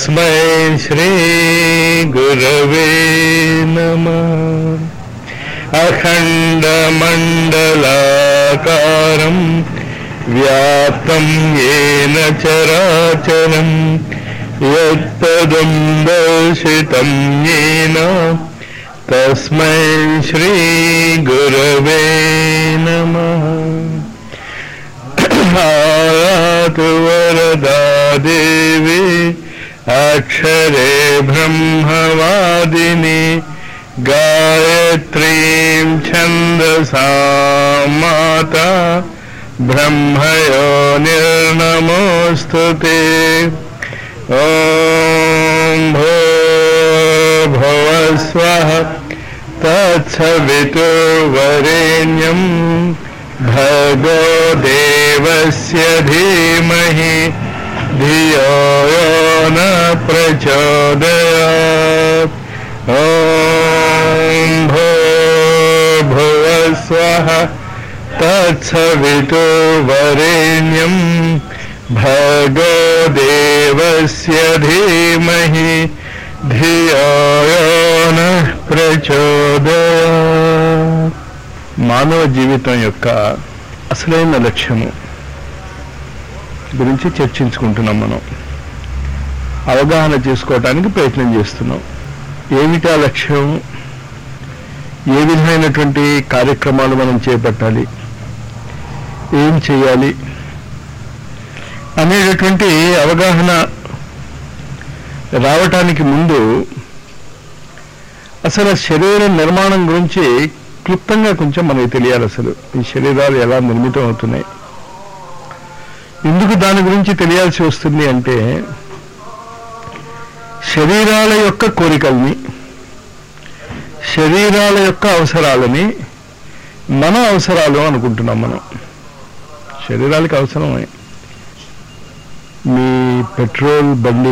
తస్మై శ్రీ గురవే నమః. అఖండమండలాకారం వ్యాప్తం యేన చరాచరం యత్పదం దర్శితం యేన తస్మై శ్రీ గురవే నమః. ఆయాతు వరదా దేవి అక్షరే బ్రహ్మవాదిని గాయత్రీం ఛందసా మాతా బ్రహ్మయో నిర్నమోస్తుతే. ఓం భూర్భువః స్వః తత్సవితుర్వరేణ్యం భర్గో దేవస్య ధీమహి ధియో యో న ప్రచోదయాత్. ఓం భూర్భువః స్వః తత్సవితుర్వరేణ్యం భర్గో దేవస్య ధీమహి ధియో యో న ప్రచోదయాత్. మానవ జీవితం యొక్క అసలైన లక్ష్యము గురించి చర్చించుకుంటున్నాం. మనం అవగాహన చేసుకోవటానికి ప్రయత్నం చేస్తున్నాం. ఏమిటా లక్ష్యం, ఏ విధమైనటువంటి కార్యక్రమాలు మనం చేపట్టాలి, ఏం చేయాలి అనేటటువంటి అవగాహన రావటానికి ముందు అసలు శరీర నిర్మాణం గురించి క్లుప్తంగా కొంచెం మనకి తెలియాలి. అసలు ఈ శరీరాలు ఎలా నిర్మితం అవుతున్నాయి, ఎందుకు దాని గురించి తెలియాల్సి వస్తుంది అంటే, శరీరాల యొక్క కోరికల్ని, శరీరాల యొక్క అవసరాలని మన అవసరాలు అనుకుంటున్నాం. మనం శరీరాలకు అవసరమే. మీ పెట్రోల్ బండి,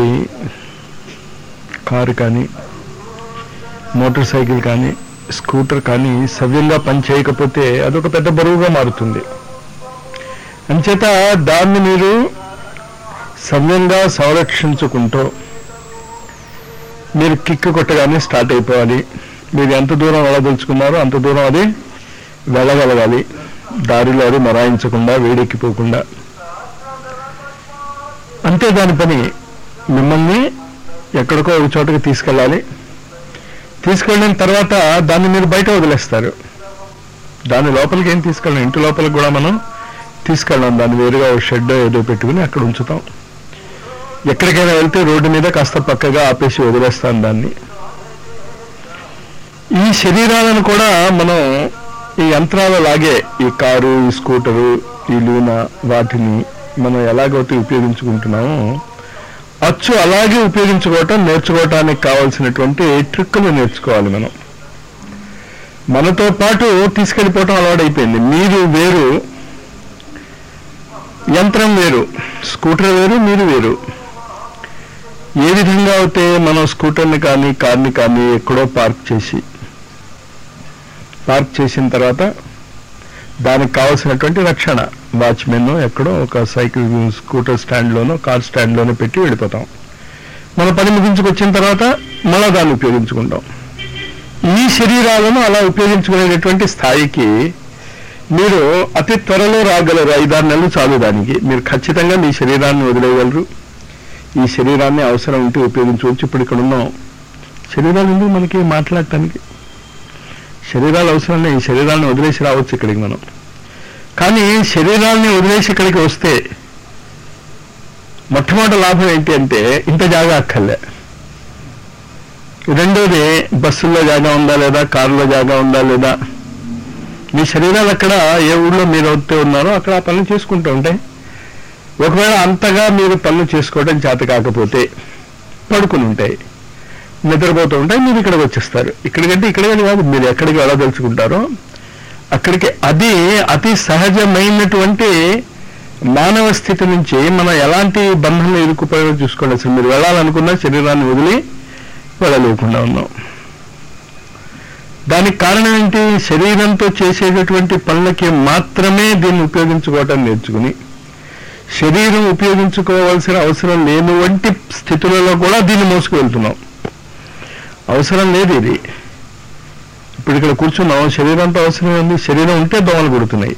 కారు కానీ, మోటార్ సైకిల్ కానీ, స్కూటర్ కానీ సవ్యంగా పనిచేయకపోతే అదొక పెద్ద బరువుగా మారుతుంది. అంచేత దాన్ని మీరు సవ్యంగా సంరక్షించుకుంటూ మీరు కిక్కు కొట్టగానే స్టార్ట్ అయిపోవాలి. మీరు ఎంత దూరం వెళ్ళదలుచుకున్నారో అంత దూరం అది వెళ్ళగలగాలి. దారిలో అది మరాయించకుండా, వేడెక్కిపోకుండా. అంతే దాని పని. మిమ్మల్ని ఎక్కడికో ఒక చోటకి తీసుకెళ్ళాలి. తీసుకెళ్ళిన తర్వాత దాన్ని మీరు బయట వదిలేస్తారు. దాని లోపలికి ఏం తీసుకెళ్ళాం, ఇంటి లోపలికి కూడా మనం తీసుకెళ్ళాం. దాన్ని వేరుగా ఒక షెడ్ ఏదో పెట్టుకుని అక్కడ ఉంచుతాం. ఎక్కడికైనా వెళ్తే రోడ్డు మీద కాస్త పక్కగా ఆపేసి వదిలేస్తాం దాన్ని. ఈ శరీరాలను కూడా మనం ఈ యంత్రాల లాగే, ఈ కారు, ఈ స్కూటరు, ఈ లూనా, వాటిని మనం ఎలాగైతే ఉపయోగించుకుంటున్నామో అచ్చు అలాగే ఉపయోగించుకోవటం నేర్చుకోవటానికి కావాల్సినటువంటి ట్రిక్కులు నేర్చుకోవాలి. మనం మనతో పాటు తీసుకెళ్ళిపోవటం అలవాటైపోయింది. మీరు వేరు, యంత్రం వేరు, స్కూటర్ వేరు, మీరు వేరు. ఏ విధంగా అయితే మనం స్కూటర్ని కానీ కార్ని కానీ ఎక్కడో పార్క్ చేసిన తర్వాత దానికి కావాల్సినటువంటి రక్షణ వాచ్మెన్ ఎక్కడో ఒక సైకిల్, స్కూటర్ స్టాండ్లోనో కార్ స్టాండ్లోనో పెట్టి వెళ్ళిపోతాం. మన పని ముగించుకొచ్చిన తర్వాత మళ్ళా దాన్ని ఉపయోగించుకుంటాం. ఈ శరీరాలను అలా ఉపయోగించుకునేటటువంటి స్థాయికి మీరు అతి త్వరలో రాగలరు. 5-6 నెలలు చాలు దానికి. మీరు ఖచ్చితంగా మీ శరీరాన్ని వదిలేయగలరు. ఈ శరీరాన్ని అవసరం ఉంటే ఉపయోగించవచ్చు. ఇప్పుడు ఇక్కడ ఉన్నాం. శరీరాలు ఎందుకు మనకి మాట్లాడటానికి? శరీరాలు అవసరం లేదు. ఈ శరీరాన్ని వదిలేసి రావచ్చు ఇక్కడికి మనం. కానీ శరీరాన్ని వదిలేసి ఇక్కడికి వస్తే మొట్టమొదటి లాభం ఏంటి అంటే ఇంత జాగా అక్కర్లే. రెండోది, బస్సుల్లో జాగా ఉందా లేదా, కారులో జాగా ఉందా లేదా. మీ శరీరాలు అక్కడ ఏ ఊళ్ళో మీరు వస్తే ఉన్నారో అక్కడ ఆ పనులు చేసుకుంటూ ఉంటాయి. ఒకవేళ అంతగా మీరు పనులు చేసుకోవడం చేత కాకపోతే పడుకుని ఉంటాయి, నిద్రపోతూ ఉంటాయి. మీరు ఇక్కడికి వచ్చేస్తారు. ఇక్కడికంటే ఇక్కడికి కాదు, మీరు ఎక్కడికి వెళ్ళదలుచుకుంటారో అక్కడికి. అది అతి సహజమైనటువంటి మానవ స్థితి నుంచి మనం ఎలాంటి బంధంలో ఇరుక్కుపోయారో చూసుకోండి. అసలు మీరు వెళ్ళాలనుకున్న శరీరాన్ని వదిలి వెళ్ళలేకుండా ఉన్నాం. దానికి కారణం ఏంటి? శరీరంతో చేసేటటువంటి పనులకి మాత్రమే దీన్ని ఉపయోగించుకోవటం నేర్చుకుని శరీరం ఉపయోగించుకోవాల్సిన అవసరం లేని వంటి స్థితులలో కూడా దీన్ని మోసుకువెళ్తున్నాం. అవసరం లేదు ఇది. ఇప్పుడు ఇక్కడ కూర్చున్నాం, శరీరంతో అవసరం ఉంది. శరీరం ఉంటే దోమలు కొడుతున్నాయి,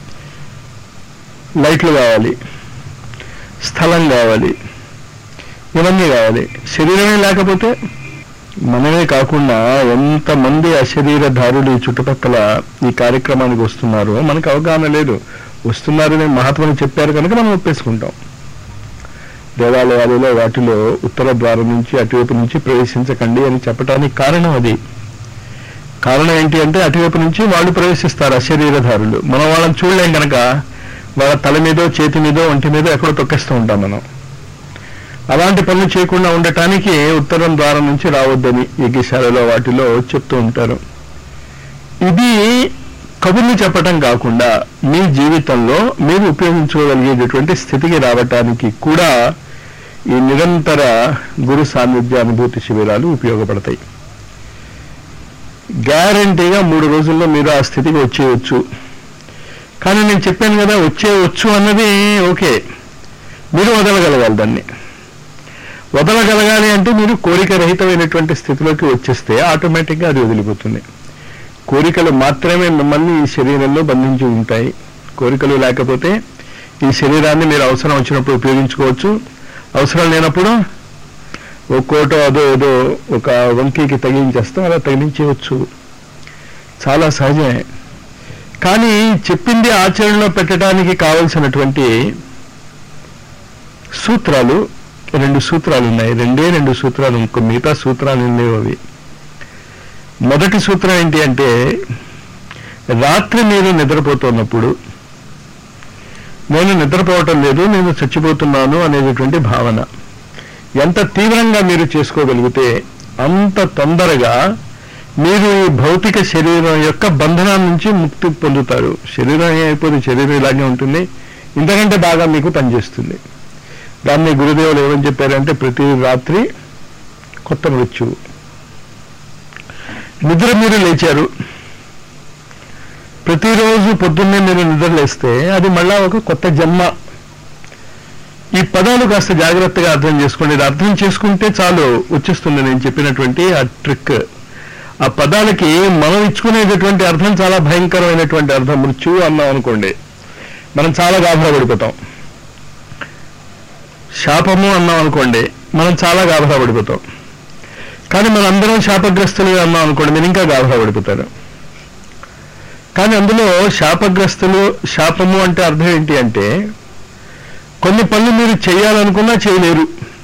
లైట్లు కావాలి, స్థలం కావాలి, ఇవన్నీ కావాలి. శరీరమే లేకపోతే మనమే కాకుండా ఎంతమంది అశరీరధారులు ఈ చుట్టుపక్కల ఈ కార్యక్రమానికి వస్తున్నారో మనకు అవగాహన లేదు. వస్తున్నారని మహాత్ములు చెప్పారు కనుక మనం ఒప్పేసుకుంటాం. దేవాలయాలలో వాటిలో ఉత్తర ద్వారం నుంచి అటువైపు నుంచి ప్రవేశించకండి అని చెప్పడానికి కారణం అది. కారణం ఏంటి అంటే అటువైపు నుంచి వాళ్ళు ప్రవేశిస్తారు అశరీరధారులు. మనం వాళ్ళని చూడలేం కనుక వాళ్ళ తల మీదో చేతి మీదో ఒంటి మీదో ఎక్కడో తొక్కేస్తూ ఉంటాం మనం. అలాంటి పనులు చేయకుండా ఉండటానికి ఉత్తరం ద్వారం నుంచి రావద్దని యజ్ఞశాలలో వాటిలో చెప్తూ ఉంటారు. ఇది కబుర్లు చెప్పటం కాకుండా మీ జీవితంలో మీరు ఉపయోగించుకోగలిగేటటువంటి స్థితికి రావటానికి కూడా ఈ నిరంతర గురు సాన్నిధ్య అనుభూతి శిబిరాలు ఉపయోగపడతాయి. గ్యారంటీగా 3 రోజుల్లో మీరు ఆ స్థితికి వచ్చేయచ్చు. కానీ నేను చెప్పాను కదా, వచ్చేయచ్చు అన్నది ఓకే, మీరు వదలగలగాలి. దాన్ని వదలగలగాలి అంటే మీరు కోరిక రహితమైనటువంటి స్థితిలోకి వచ్చేస్తే ఆటోమేటిక్గా అది వదిలిపోతుంది. కోరికలు మాత్రమే మిమ్మల్ని ఈ శరీరంలో బంధించి ఉంటాయి. కోరికలు లేకపోతే ఈ శరీరాన్ని మీరు అవసరం వచ్చినప్పుడు ఉపయోగించుకోవచ్చు, అవసరం లేనప్పుడు ఒక్కోటో అదో ఏదో ఒక వంకీకి తగిలించేస్తాం, అలా తగిలించవచ్చు. చాలా సహజమే. కానీ చెప్పింది ఆచరణలో పెట్టడానికి కావలసినటువంటి సూత్రాలు 2 సూత్రాలు ఉన్నాయి. 2 సూత్రాలు, ఇంకో మిగతా సూత్రాలు లేవు అవి. మొదటి సూత్రం ఏంటి అంటే, రాత్రి మీరు నిద్రపోతున్నప్పుడు నేను నిద్రపోవటం లేదు, నేను చచ్చిపోతున్నాను అనేటటువంటి భావన ఎంత తీవ్రంగా మీరు చేసుకోగలిగితే అంత తొందరగా మీరు ఈ భౌతిక శరీరం యొక్క బంధనం నుంచి ముక్తి పొందుతారు. శరీరం ఏమైపోతుంది, శరీరం ఇలాగే ఉంటుంది, ఇంతకంటే బాగా మీకు పనిచేస్తుంది. దాన్ని గురుదేవులు ఏమని చెప్పారంటే, ప్రతి రాత్రి కొత్త మృత్యువు. నిద్ర మీరు లేచారు, ప్రతిరోజు పొద్దున్నే మీరు నిద్ర లేస్తే అది మళ్ళా ఒక కొత్త జన్మ. ఈ పదాలు కాస్త జాగ్రత్తగా అర్థం చేసుకోండి. ఇది అర్థం చేసుకుంటే చాలు, వచ్చేస్తుంది నేను చెప్పినటువంటి ఆ ట్రిక్. ఆ పదాలకి మనం ఇచ్చుకునేటటువంటి అర్థం చాలా భయంకరమైనటువంటి అర్థం. మృత్యువు అన్నాం అనుకోండి, మనం చాలా గాభరా పడిపోతాం. శాపము అన్నాం అనుకోండి, మనం చాలా గాభరా పడిపోతాం. కానీ మనందరం శాపగ్రస్తులు అన్నాం అనుకోండి, మీరు ఇంకా గాభరా పడిపోతారు. కానీ అందులో శాపగ్రస్తులు, శాపము అంటే అర్థం ఏంటి అంటే, కొన్ని పనులు మీరు చేయాలనుకున్నా చేయలేరు.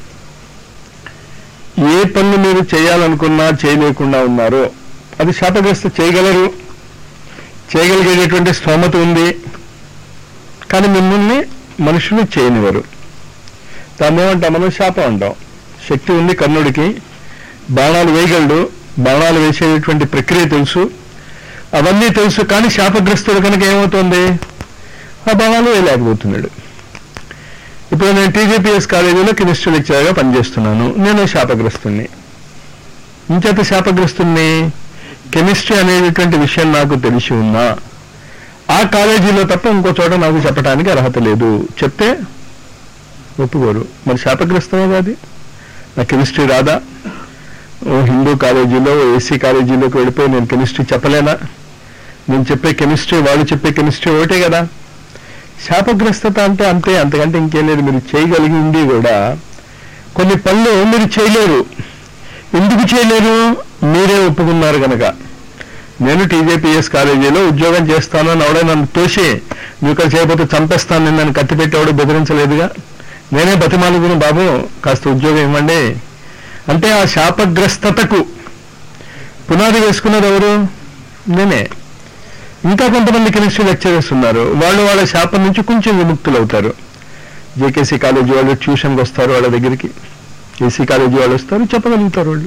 ఏ పనులు మీరు చేయాలనుకున్నా చేయలేకుండా ఉన్నారో అది శాపగ్రస్త. చేయగలరు, చేయగలిగేటటువంటి స్తోమత ఉంది, కానీ మిమ్మల్ని మనుషులు చేయనివ్వరు. దాన్ని ఏమంటాం మనం? శాపం అంటాం. శక్తి ఉంది కర్ణుడికి, బాణాలు వేయగలడు, బాణాలు వేసేటటువంటి ప్రక్రియ తెలుసు, అవన్నీ తెలుసు. కానీ శాపగ్రస్తుడు కనుక ఏమవుతుంది, ఆ బాణాలు వేయలేకపోతున్నాడు. ఇప్పుడు నేను టీజీపీఎస్ కాలేజీలో కెమిస్ట్రీ లెక్చరర్గా పనిచేస్తున్నాను. నేను శాపగ్రస్తుని. ఇంచేత శాపగ్రస్తుని, కెమిస్ట్రీ అనేటటువంటి విషయం నాకు తెలిసి ఉన్నా ఆ కాలేజీలో తప్ప ఇంకో చోట నాకు చెప్పడానికి అర్హత లేదు. చెప్తే ఒప్పుకోరు. మరి శాపగ్రస్తమే కాదు. నాకు కెమిస్ట్రీ రాదా? ఓ హిందూ కాలేజీలో, ఏసీ కాలేజీలోకి వెళ్ళిపోయి నేను కెమిస్ట్రీ చెప్పలేనా? నేను చెప్పే కెమిస్ట్రీ, వాళ్ళు చెప్పే కెమిస్ట్రీ ఒకటే కదా. శాపగ్రస్తత అంటే అంతే, అంతకంటే ఇంకేం లేదు. మీరు చేయగలిగింది కూడా కొన్ని పనులు మీరు చేయలేరు. ఎందుకు చేయలేరు? మీరే ఒప్పుకున్నారు కనుక. నేను టీజేపీఎస్ కాలేజీలో ఉద్యోగం చేస్తాను అని ఎవడో నన్ను తోసి, నువ్వు ఇక్కడ చేయకపోతే చంపేస్తాను, నేను నన్ను కత్తి పెట్టేవాడు బెదిరించలేదుగా. నేనే బతిమాలుకుని, బాబు కాస్త ఉద్యోగం ఇవ్వండి అంటే. ఆ శాపగ్రస్తతకు పునాది వేసుకున్నది ఎవరు? నేనే. ఇంకా కొంతమంది కెమిస్ట్రీ లెక్చరర్స్ ఉన్నారు, వాళ్ళు వాళ్ళ శాపం నుంచి కొంచెం విముక్తులు అవుతారు. జేకేసీ కాలేజీ వాళ్ళు ట్యూషన్కి వస్తారు వాళ్ళ దగ్గరికి, ఏసీ కాలేజీ వాళ్ళు వస్తారు, చెప్పగలుగుతారు వాళ్ళు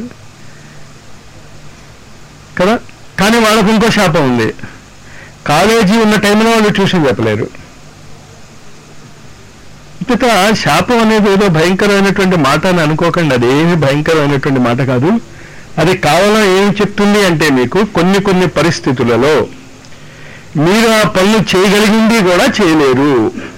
కదా. కానీ వాళ్ళకు ఇంకో శాపం ఉంది, కాలేజీ ఉన్న టైంలో వాళ్ళు ట్యూషన్ చెప్పలేరు. ఇక శాపం అనేది ఏదో భయంకరమైనటువంటి మాట అని అనుకోకండి. అదేమి భయంకరమైనటువంటి మాట కాదు. అది కేవలం ఏం చెప్తుంది అంటే, మీకు కొన్ని పరిస్థితులలో మీరు ఆ పనులు చేయగలిగింది కూడా చేయలేరు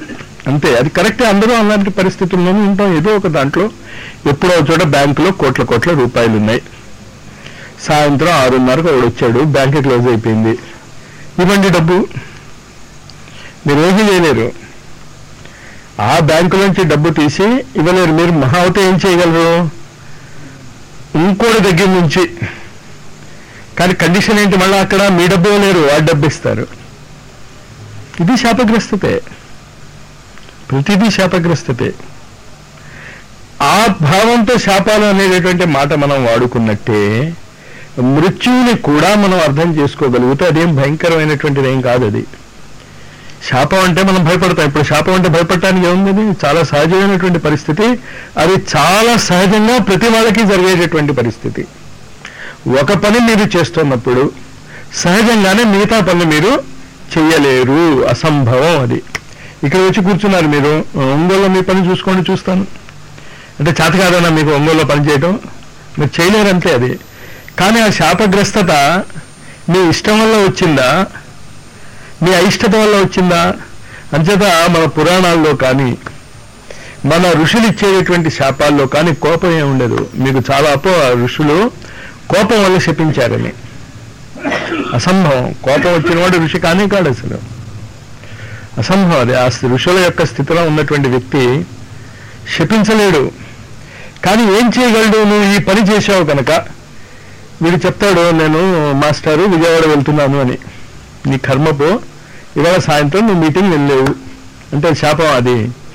అంతే, అది కరెక్టే. అందరూ అలాంటి పరిస్థితుల్లోనూ ఉంటాం. ఏదో ఒక దాంట్లో ఎప్పుడో చోట బ్యాంకులో కోట్ల కోట్ల రూపాయలు ఉన్నాయి. సాయంత్రం 6:30కు వాడు వచ్చాడు, బ్యాంక్ క్లోజ్ అయిపోయింది. ఇవ్వండి డబ్బు. మీరు ఏమీ చేయలేరు. ఆ బ్యాంకులోంచి డబ్బు తీసి ఇవ్వలేరు. మీరు మహా అవుతే ఏం చేయగలరు? ఇంకోటి దగ్గర నుంచి. కానీ కండిషన్ ఏంటి? మళ్ళీ అక్కడ మీ డబ్బు ఇవ్వలేరు, ఆ డబ్బు ఇస్తారు. ఇది శాపగ్రస్తతే. ప్రతిదీ శాపగ్రస్తతే. ఆ భావంతో శాపాలు అనేటటువంటి మాట మనం వాడుకున్నట్టే మృత్యువుని కూడా మనం అర్థం చేసుకోగలిగితే అదేం భయంకరమైనటువంటిది ఏం కాదు. అది శాపం అంటే మనం భయపడతాం. ఇప్పుడు శాపం అంటే భయపడటానికి ఏముంది? చాలా సహజమైనటువంటి పరిస్థితి. అది చాలా సహజంగా ప్రతి వాళ్ళకి జరిగేటటువంటి పరిస్థితి. ఒక పని మీరు చేస్తున్నప్పుడు సహజంగానే మిగతా పనులు మీరు చెయ్యలేరు, అసంభవం. అది ఇక్కడ వచ్చి కూర్చున్నారు మీరు, ఒంగోలులో మీ పని చూసుకోండి, చూస్తాను అంటే చేత కాదన్నా మీకు ఒంగోలులో పని చేయటం, మీరు చేయలేరంతే. అది కానీ ఆ శాపగ్రస్తత మీ ఇష్టం వల్ల వచ్చిందా, మీ అయిష్టత వల్ల వచ్చిందా? అంచేత మన పురాణాల్లో కానీ మన ఋషులు ఇచ్చేటటువంటి శాపాల్లో కానీ కోపం ఏమి ఉండదు. మీకు చాలా ఋషులు కోపం వల్ల శపించారని. అసంభవం. కోపం వచ్చినవాడు ఋషి కానీ కాడు, అసలు అసంభవం. అది ఆ ఋషుల యొక్క స్థితిలో ఉన్నటువంటి వ్యక్తి శపించలేడు. కానీ ఏం చేయగలడు? నువ్వు ఈ పని చేసావు కనుక వీడు చెప్తాడు, నేను మాస్టారు విజయవాడ వెళ్తున్నాను అని. నీ కర్మపో, ఇవాళ సాయంత్రం నువ్వు మీటింగ్ వెళ్ళలేవు అంటే శాపం. అది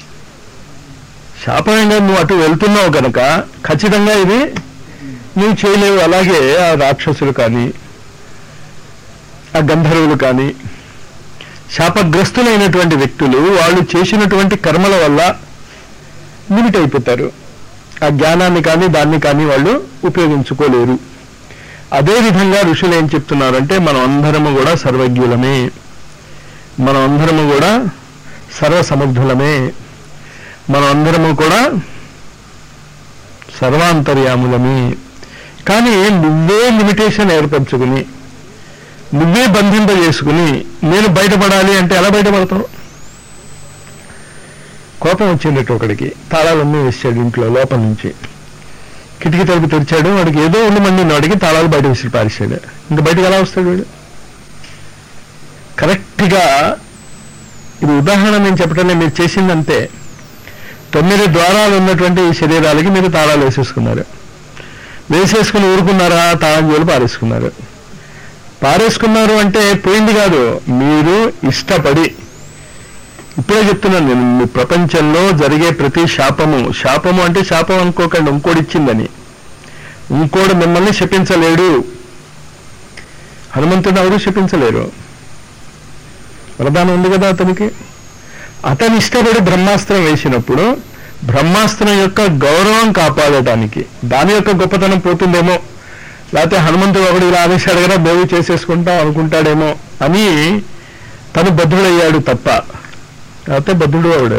శాపంగా నువ్వు అటు వెళ్తున్నావు కనుక ఖచ్చితంగా ఇది నువ్వు చేయలేవు. అలాగే ఆ రాక్షసులు కానీ ఆ గంధర్వులు కానీ శాపగ్రస్తులైనటువంటి వ్యక్తులు వాళ్ళు చేసినటువంటి కర్మల వల్ల లిమిట్ అయిపోతారు. ఆ జ్ఞానాన్ని కానీ దాన్ని కానీ వాళ్ళు ఉపయోగించుకోలేరు. అదేవిధంగా ఋషులు ఏం చెప్తున్నారంటే మనం అందరము కూడా సర్వజ్ఞులమే, మనం అందరము కూడా సర్వసమర్థులమే, మనం అందరము కూడా సర్వాంతర్యాములమే. కానీ నువ్వే లిమిటేషన్ ఏర్పరచుకుని నువ్వే బంధింపజేసుకుని నేను బయటపడాలి అంటే ఎలా బయటపడతావు? కోపం వచ్చిందట ఒకడికి, తాళాలన్నీ వేసాడు ఇంట్లో లోపల నుంచి. కిటికీ తలుపు తెరిచాడు, వాడికి ఏదో ఉండమండి వాడికి తాళాలు బయట విసిరి పారేశాడు. ఇంకా బయటకు ఎలా వస్తాడు వాడు? కరెక్ట్గా ఇది ఉదాహరణ నేను చెప్పటంలో మీరు చేసిందంతే. 9 ద్వారాలు ఉన్నటువంటి ఈ శరీరాలకి మీరు తాళాలు వేసేసుకున్నారు. వేసేసుకుని ఊరుకున్నారా? తాళం జోలు పారేసుకున్నారు. పారేసుకున్నారు అంటే పోయింది కాదు, మీరు ఇష్టపడి. ఇప్పుడే చెప్తున్నాను నేను, మీ ప్రపంచంలో జరిగే ప్రతి శాపము అంటే శాపం అనుకోకండి ఇంకోడిచ్చిందని. ఇంకోడు మిమ్మల్ని శపించలేడు. హనుమంతుడు ఎవరు శపించలేరు, వరదానం ఉంది కదా అతనికి. అతని ఇష్టపడి బ్రహ్మాస్త్రం వేసినప్పుడు బ్రహ్మాస్త్రం యొక్క గౌరవం కాపాడటానికి దాని యొక్క గొప్పతనం పోతుందేమో, లేకపోతే హనుమంతుడు ఒకటి ఇలా ఆదేశాడు కదా బేవు చేసేసుకుంటాం అనుకుంటాడేమో అని తను బద్ధుడయ్యాడు తప్ప, లేకపోతే బద్ధుడు ఆవిడ.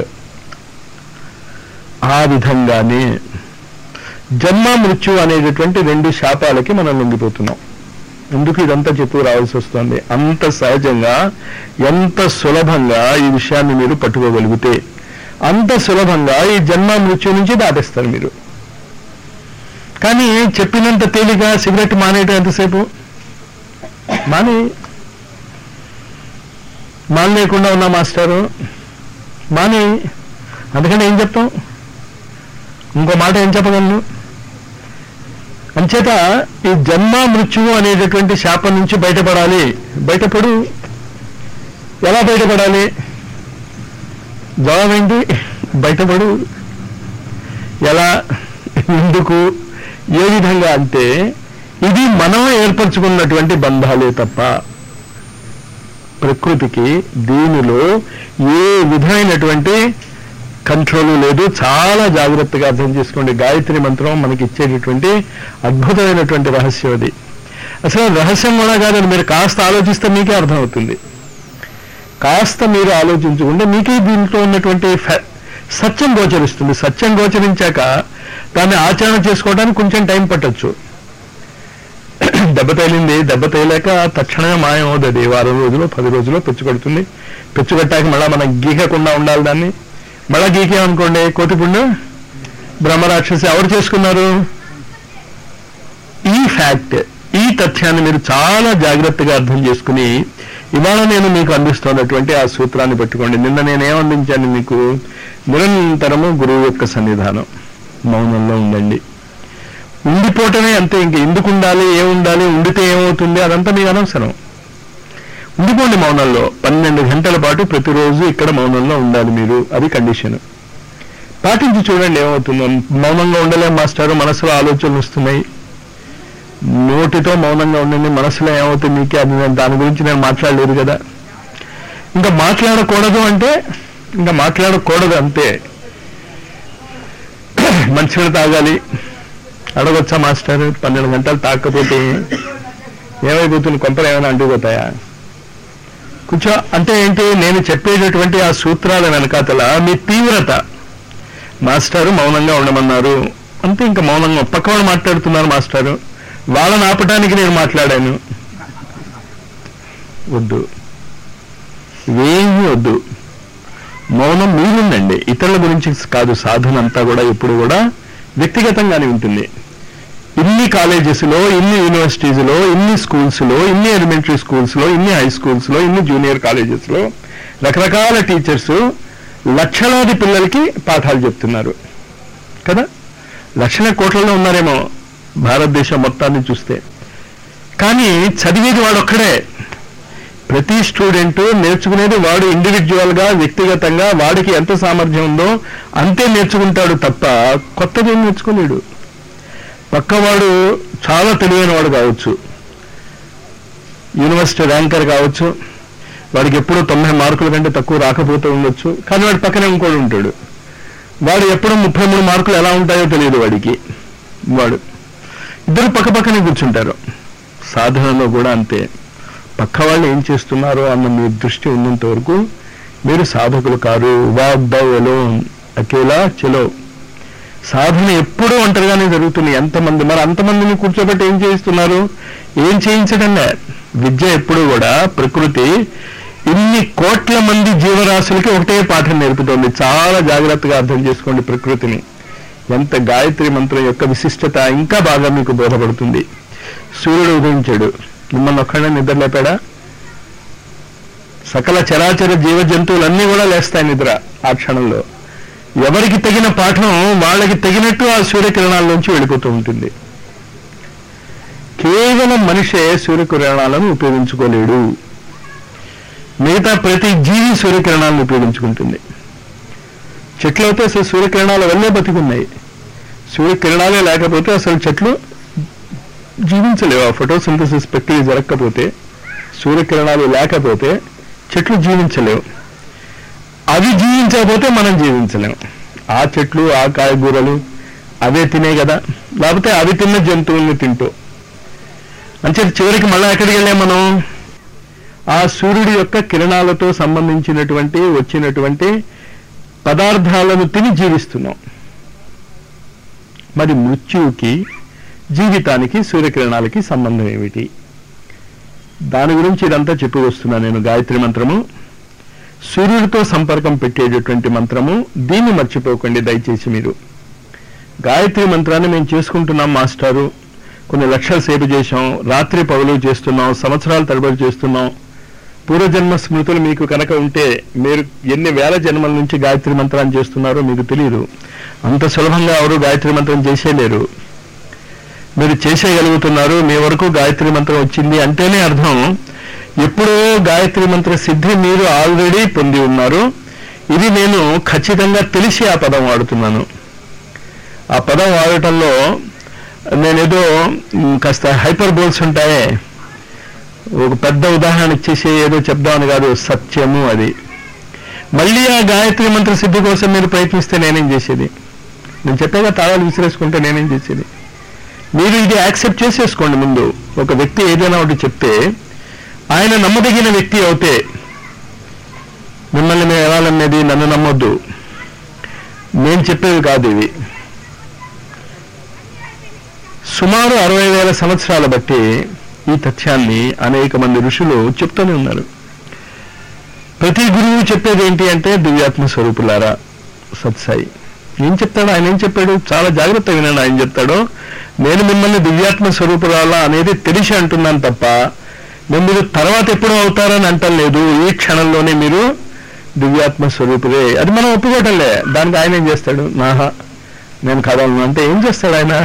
ఆ విధంగానే జన్మ మృత్యు అనేటటువంటి 2 శాపాలకి మనం లొంగిపోతున్నాం. ఎందుకు ఇదంతా చెప్పు రావాల్సి వస్తుంది? అంత సహజంగా, ఎంత సులభంగా ఈ విషయాన్ని మీరు పట్టుకోగలిగితే అంత సులభంగా ఈ జన్మ మృత్యు నుంచి దాటేస్తారు మీరు. కానీ చెప్పినంత తేలిక సిగరెట్ మానేయటం ఎంతసేపు? మానేయకుండా ఉన్నా మాస్టారు మానే. అందుకని ఏం చెప్తాం? ఇంకో మాట ఏం చెప్పగలను? అంచేత ఈ జన్మ మృత్యువు అనేటటువంటి శాపం నుంచి బయటపడాలి. బయటపడు. ఎలా బయటపడాలి? జవాబేంటి? బయటపడు. ఎలా? ఎందుకు? ఏ విధంగా అంటే ఇది మనం ఏర్పరచుకున్నటువంటి బంధాలే తప్ప ప్రకృతికి దీనిలో ఏ విధమైనటువంటి కంట్రోల్ లేదు. చాలా జాగ్రత్తగా అర్థం చేసుకోండి. గాయత్రి మంత్రం మనకి ఇచ్చేటటువంటి అద్భుతమైనటువంటి రహస్యం అది. అసలు రహస్యం కూడా కాదని మీరు కాస్త ఆలోచిస్తే మీకే అర్థమవుతుంది. కాస్త మీరు ఆలోచించుకుంటే మీకే దీంట్లో ఉన్నటువంటి సత్యం గోచరిస్తుంది. సత్యం గోచరించాక దాన్ని ఆచరణ చేసుకోవడానికి కొంచెం టైం పట్టచ్చు. దెబ్బ తగిలింది, దెబ్బ తగిలాక తక్షణమే మాయం అవుతుంది. 10 రోజులు 10 రోజులు పెచ్చుకొడుతుంది. పెచ్చుకొట్టాక మళ్ళీ మనం గీకకుండా ఉండాలి దాన్ని. మళ్ళా గీకేమనుకోండి కోతిపుండు బ్రహ్మరాక్షసి ఎవరు చేసుకున్నారు? ఈ ఫ్యాక్ట్, ఈ తథ్యాన్ని మీరు చాలా జాగ్రత్తగా అర్థం చేసుకుని ఇవాళ నేను మీకు అందిస్తున్నటువంటి ఆ సూత్రాన్ని పెట్టుకోండి. నిన్న నేనేం అందించాను మీకు? నిరంతరము గురువు యొక్క సన్నిధానం, మౌనంలో ఉండండి. ఉండిపోవటమే అంతే. ఇంక ఎందుకు ఉండాలి, ఏముండాలి, ఉండితే ఏమవుతుంది, అదంతా మీకు అనవసరం. ఉండిపోండి మౌనంలో. 12 గంటల పాటు ప్రతిరోజు ఇక్కడ మౌనంలో ఉండాలి మీరు. అది కండిషన్. పాటించి చూడండి ఏమవుతుందో. మౌనంగా ఉండలేం మాస్టారు, మనసులో ఆలోచనలు వస్తున్నాయి. నోటితో మౌనంగా ఉండండి, మనసులో ఏమవుతుంది మీకే అది. దాని గురించి నేను మాట్లాడలేదు కదా. ఇంకా మాట్లాడకూడదు అంటే ఇంకా మాట్లాడకూడదు అంతే. మంచిగా తాగాలి, అడగొచ్చా మాస్టర్? 12 గంటలు తాకపోతే ఏమైపోతుంది? కొంపలు ఏమైనా అంటుకుపోతాయా? కూర్చో అంటే ఏంటి? నేను చెప్పేటటువంటి ఆ సూత్రాల వెనకాతల మీ తీవ్రత. మాస్టారు మౌనంగా ఉండమన్నారు అంతే. ఇంకా మౌనంగా పక్కవాడు మాట్లాడుతున్నారు మాస్టారు, వాళ్ళని ఆపటానికి నేను మాట్లాడాను. వద్దు, ఇవేమీ వద్దు. మౌనం మీరుండండి, ఇతరుల గురించి కాదు. సాధన అంతా కూడా ఎప్పుడు కూడా వ్యక్తిగతంగానే ఉంటుంది. ఇన్ని కాలేజెస్లో, ఇన్ని యూనివర్సిటీస్లో, ఇన్ని స్కూల్స్లో, ఇన్ని ఎలిమెంటరీ స్కూల్స్లో, ఇన్ని హై స్కూల్స్లో, ఇన్ని జూనియర్ కాలేజెస్లో రకరకాల టీచర్స్ లక్షలాది పిల్లలకి పాఠాలు చెప్తున్నారు కదా. లక్షల కోట్లలో ఉన్నారేమో భారతదేశం మొత్తాన్ని చూస్తే. కానీ చదివేది వాడొక్కడే. ప్రతి స్టూడెంట్ నేర్చుకునేది వాడు ఇండివిజువల్గా, వ్యక్తిగతంగా వాడికి ఎంత సామర్థ్యం ఉందో అంతే నేర్చుకుంటాడు తప్ప కొత్తది ఏం నేర్చుకోలేడు. పక్కవాడు చాలా తెలివైన వాడు కావచ్చు, యూనివర్సిటీ ర్యాంకర్ కావచ్చు, వాడికి ఎప్పుడూ 90 మార్కుల కంటే తక్కువ రాకపోతూ ఉండొచ్చు. కానీ వాడి పక్కనే ఇంకోటి ఉంటాడు, వాడు ఎప్పుడూ 33 మార్కులు ఎలా ఉంటాయో తెలియదు వాడికి. వాడు ఇద్దరు పక్క పక్కనే కూర్చుంటారు. సాధనలో కూడా అంతే. పక్క వాళ్ళు ఏం చేస్తున్నారో అన్న మీ దృష్టి ఉన్నంత వరకు మీరు సాధకులు కారు. వాక్ దౌ అలోన్, అకేలా చలో. సాధన ఎప్పుడూ ఒంటరిగానే జరుగుతుంది. ఎంతమంది, మరి అంతమందిని కూర్చోబెట్టి ఏం చేయిస్తున్నారు? ఏం చేయించడంలే. విద్య ఎప్పుడు కూడా ప్రకృతి ఇన్ని కోట్ల మంది జీవరాశులకి ఒకటే పాఠం నేర్పుతోంది. చాలా జాగ్రత్తగా అర్థం చేసుకోండి ప్రకృతిని. ఎంత గాయత్రి మంత్రం యొక్క విశిష్టత ఇంకా బాగా మీకు బోధపడుతుంది. సూర్యుడు ఉదయించాడు, మిమ్మల్ని ఒక్కడే నిద్ర లేపాడా? సకల చరాచర జీవ జంతువులన్నీ కూడా లేస్తాయి నిద్ర ఆ క్షణంలో. ఎవరికి తగిన పాఠం వాళ్ళకి తగినట్టు ఆ సూర్యకిరణాల్లోంచి వెళ్ళిపోతూ ఉంటుంది. కేవలం మనిషే సూర్యకిరణాలను ఉపయోగించుకోలేడు. మిగతా ప్రతి జీవి సూర్యకిరణాలను ఉపయోగించుకుంటుంది. చెట్లు అయితే అసలు సూర్యకిరణాల వల్లే బతికున్నాయి. సూర్యకిరణాలే లేకపోతే అసలు చెట్లు జీవించలేవు. ఆ ఫోటోసింథసిస్ ప్రక్రియ జరగకపోతే, సూర్యకిరణాలు లేకపోతే చెట్లు జీవించలేవు. అవి జీవించకపోతే మనం జీవించలేము. ఆ చెట్లు, ఆ కాయగూరలు అవే తినే కదా, లేకపోతే అవి తిన్న జంతువుల్ని తింటూ. అంటే చివరికి మళ్ళీ ఎక్కడికి వెళ్ళాం మనం? ఆ సూర్యుడి యొక్క కిరణాలతో సంబంధించినటువంటి వచ్చినటువంటి పదార్థాలను తిని జీవిస్తున్నాం. మరి మృత్యువుకి, జీవితానికి, సూర్యకిరణాలకి సంబంధం ఏమిటి? దాని గురించి ఇదంతా చెప్పి వస్తున్నా నేను. గాయత్రి మంత్రము సూర్యుడితో సంపర్కం పెట్టేటటువంటి మంత్రము. దీన్ని మర్చిపోకండి దయచేసి మీరు. గాయత్రి మంత్రాన్ని మేము చేసుకుంటున్నాం మాస్టారు, కొన్ని లక్షల సేపు చేశాం, రాత్రి పగలు చేస్తున్నాం, సంవత్సరాల తరబడి చేస్తున్నాం. పూర్వజన్మ స్మృతులు మీకు కనుక ఉంటే మీరు ఎన్ని వేల జన్మల నుంచి గాయత్రి మంత్రాన్ని చేస్తున్నారో మీకు తెలియదు. అంత సులభంగా ఎవరు గాయత్రి మంత్రం చేసేలేరు. మీరు చేసేయగలుగుతున్నారు. మీ వరకు గాయత్రి మంత్రం వచ్చింది అంటేనే అర్థం ఎప్పుడో గాయత్రి మంత్ర సిద్ధి మీరు ఆల్రెడీ పొంది ఉన్నారు. ఇది నేను ఖచ్చితంగా తెలిసి ఆ పదం వాడుతున్నాను. ఆ పదం వాడటంలో నేనేదో కాస్త హైపర్ బోల్స్ ఉంటాయే, ఒక పెద్ద ఉదాహరణ ఇచ్చేసి ఏదో చెప్దామని కాదు, సత్యము అది. మళ్ళీ ఆ గాయత్రి మంత్ర సిద్ధి కోసం మీరు ప్రయత్నిస్తే నేనేం చేసేది? నేను చెప్పేగా తాళాలు విసిరేసుకుంటే నేనేం చేసేది? మీరు ఇది యాక్సెప్ట్ చేసేసుకోండి ముందు. ఒక వ్యక్తి ఏదైనా ఒకటి చెప్తే ఆయన నమ్మదగిన వ్యక్తి అవుతే, మిమ్మల్ని మేము ఎలాలనేది నన్ను నమ్మొద్దు, నేను చెప్పేది కాదు ఇవి. సుమారు 60,000 సంవత్సరాల బట్టి ఈ తథ్యాన్ని అనేక మంది ఋషులు చెప్తూనే ఉన్నారు. ప్రతి గురువు చెప్పేది ఏంటి అంటే, దివ్యాత్మ స్వరూపులారా, సత్సాయి. ఏం చెప్తాడు ఆయన? ఏం చెప్పాడు? చాలా జాగ్రత్తగా వినండి. ఆయన చెప్తాడు, నేను మిమ్మల్ని దివ్యాత్మ స్వరూపురాలా అనేది తెలిసి అంటున్నాను తప్ప మీరు తర్వాత ఎప్పుడూ అవుతారని అంటలేదు. ఈ క్షణంలోనే మీరు దివ్యాత్మ స్వరూపులే. అది మనం ఒప్పుకోవటంలే. దానికి ఆయన ఏం చేస్తాడు? నాహా నేను కదలను అంటే ఏం చేస్తాడు ఆయన?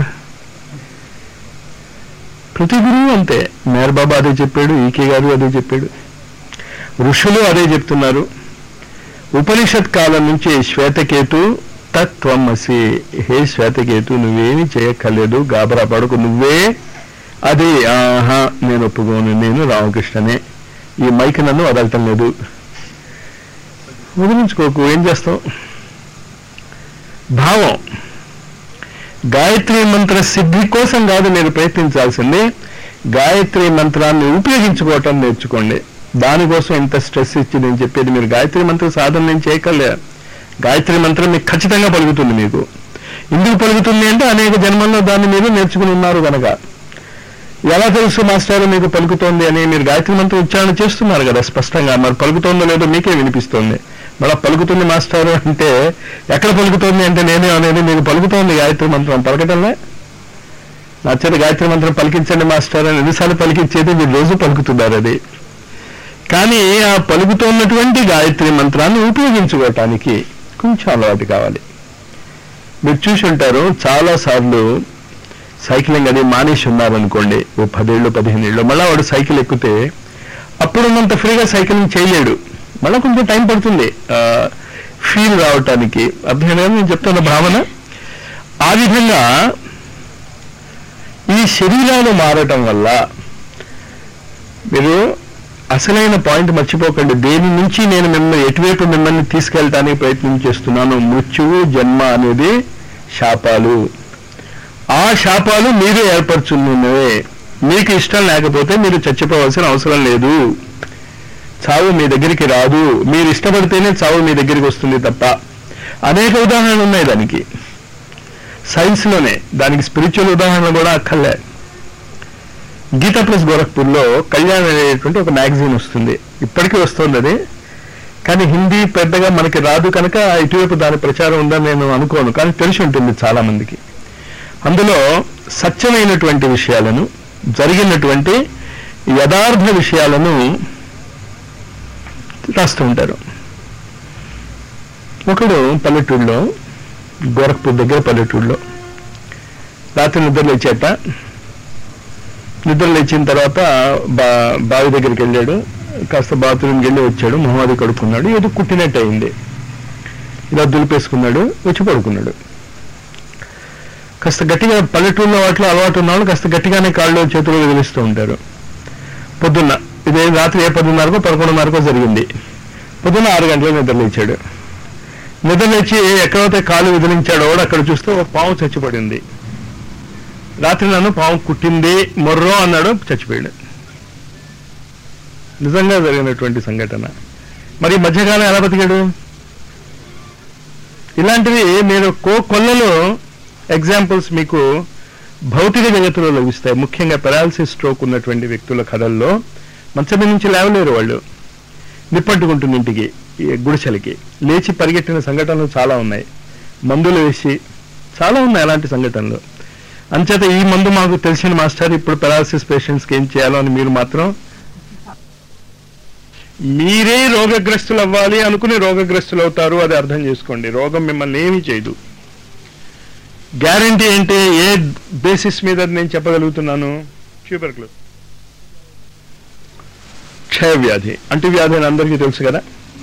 ప్రతి గురువు అంతే. మేర్ బాబా అదే చెప్పాడు, ఈకే గారు అదే చెప్పాడు, ఋషులు అదే చెప్తున్నారు. ఉపనిషత్ కాలం నుంచి శ్వేతకేతు తత్వమసి, హే శ్వేతకేతు నువ్వేమీ చేయక్కర్లేదు, గాబరా పడకు, నువ్వే అది. ఆహా నేను ఒప్పుకోను, నేను రామకృష్ణనే, ఈ మైక్ నన్ను వదలటం లేదు. వదిలించుకోకు, ఏం చేస్తావు? భావం. గాయత్రి మంత్ర సిద్ధి కోసం కాదు మీరు ప్రయత్నించాల్సింది, గాయత్రి మంత్రాన్ని ఉపయోగించుకోవటం నేర్చుకోండి. దానికోసం ఇంత స్ట్రెస్ ఇచ్చి నేను చెప్పేది. మీరు గాయత్రి మంత్ర సాధన నేను చేయగలే. గాయత్రి మంత్రం మీకు ఖచ్చితంగా పలుకుతుంది. మీకు ఎందుకు పలుకుతుంది అంటే అనేక జన్మల్లో దాన్ని మీరు నేర్చుకుని ఉన్నారు కనుక. ఎలా తెలుసు మాస్టర్ మీకు పలుకుతోంది అని? మీరు గాయత్రి మంత్రం ఉచ్చారణ చేస్తున్నారు కదా స్పష్టంగా. మరి పలుకుతోందో లేదో మీకే వినిపిస్తోంది. మళ్ళీ పలుకుతుంది మాస్టర్ అంటే ఎక్కడ పలుకుతోంది అంటే నేనే అనేది. మీకు పలుకుతోంది గాయత్రి మంత్రం, పలకటంలే. నా చేత గాయత్రి మంత్రం పలికించండి మాస్టర్ అని ఎన్నిసార్లు పలికించేది మీరు రోజు పలుకుతున్నారు. అది కానీ ఆ పలుకుతున్నటువంటి గాయత్రి మంత్రాన్ని ఉపయోగించుకోవటానికి కొంచెం అలవాటు కావాలి. మీరు చూసి ఉంటారు చాలాసార్లు సైక్లింగ్ అది మానేసి ఉన్నారనుకోండి, ఓ 10 ఏళ్ళు 15 ఏళ్ళు, మళ్ళీ వాడు సైకిల్ ఎక్కితే అప్పుడున్నంత ఫ్రీగా సైక్లింగ్ చేయలేడు. మళ్ళీ కొంచెం టైం పడుతుంది ఫీల్ రావటానికి. అర్థమైనా నేను చెప్తున్న భావన? ఆ విధంగా ఈ శరీరాలు మారటం వల్ల మీరు అసలైన పాయింట్ మర్చిపోకండి. దేని నుంచి నేను ఎటువైపు మిమ్మల్ని తీసుకెళ్ళటానికి ప్రయత్నం చేస్తున్నాను? మృత్యువు జన్మ అనేది శాపాలు. ఆ శాపాలు మీరే ఏర్పరచున్నవే. మీకు ఇష్టం లేకపోతే మీరు చచ్చిపోవాల్సిన అవసరం లేదు. చావు మీ దగ్గరికి రాదు. మీరు ఇష్టపడితేనే చావు మీ దగ్గరికి వస్తుంది తప్ప. అనేక ఉదాహరణలు ఉన్నాయి దానికి సైన్స్లోనే. దానికి స్పిరిచువల్ ఉదాహరణ కూడా అక్కర్లే. గీతా ప్లస్ గోరఖ్పూర్లో కళ్యాణ్ అనేటువంటి ఒక మ్యాగజైన్ వస్తుంది. ఇప్పటికీ వస్తుంది అది, కానీ హిందీ పెద్దగా మనకి రాదు కనుక ఇటువైపు దాని ప్రచారం ఉందని నేను అనుకోను, కానీ తెలిసి ఉంటుంది చాలా మందికి. అందులో సత్యమైనటువంటి విషయాలను, జరిగినటువంటి యథార్థ విషయాలను రాస్తూ ఉంటారు. ఒకడు పల్లెటూళ్ళలో, గోరఖ్పూర్ దగ్గర పల్లెటూళ్ళలో రాత్రి నిద్ర లేచేట. నిద్ర లేచిన తర్వాత బావి దగ్గరికి వెళ్ళాడు. కాస్త బాత్రూమ్కి వెళ్ళి వచ్చాడు. మొహమ్మది కడుక్కున్నాడు. ఏదో కుట్టినట్టు అయింది. ఇలా దులిపేసుకున్నాడు, వచ్చి పడుకున్నాడు. కాస్త గట్టిగా, పల్లెటూళ్ళలో వాటిలో అలవాటు ఉన్నవాళ్ళు కాస్త గట్టిగానే కాళ్ళు చేతులు వదిలిస్తూ ఉంటారు. పొద్దున్న ఇదే రాత్రి 10:30కో 11:30కో జరిగింది. పొద్దున్న 6 గంటలకు నిద్ర లేచాడు. నిద్ర లేచి ఎక్కడైతే కాలు విదిలించాడో అక్కడ చూస్తే ఒక పాము చచ్చిపడింది. రాత్రి నన్ను పాము కుట్టింది మొర్రో అన్నాడు, చచ్చిపోయాడు. నిజంగా జరిగినటువంటి సంఘటన. మరి మధ్యకాలం ఎలా బతికాడు? ఇలాంటివి మీరు కొల్లలో ఎగ్జాంపుల్స్ మీకు భౌతిక జగత్తులో లభిస్తాయి. ముఖ్యంగా పెరాలసిస్ స్ట్రోక్ ఉన్నటువంటి వ్యక్తుల కథల్లో మంచం నుంచి లేవలేరు వాళ్ళు. నిప్పట్టుకుంటుంది ఇంటికి, గుడిసెలకి లేచి పరిగెట్టిన సంఘటనలు చాలా ఉన్నాయి. మందులు వేసి చాలా ఉన్నాయి అలాంటి సంఘటనలు. అంచేత ఈ మందు మాకు తెలిసిన మాస్టర్, ఇప్పుడు పెరాలసిస్ పేషెంట్స్కి ఏం చేయాలో అని మీరు మాత్రం మీరే రోగగ్రస్తులు అవ్వాలి అనుకుని రోగగ్రస్తులు అవుతారు. అది అర్థం చేసుకోండి. రోగం మిమ్మల్ని ఏమీ చేయదు. గ్యారంటీ ఏంటి? ఏ బేసిస్ మీద నేను చెప్పగలుగుతున్నాను? ట్యూబర్క్లోసిస్, క్షయవ్యాధి, అంటువ్యాధి అని అందరికీ తెలుసు కదా.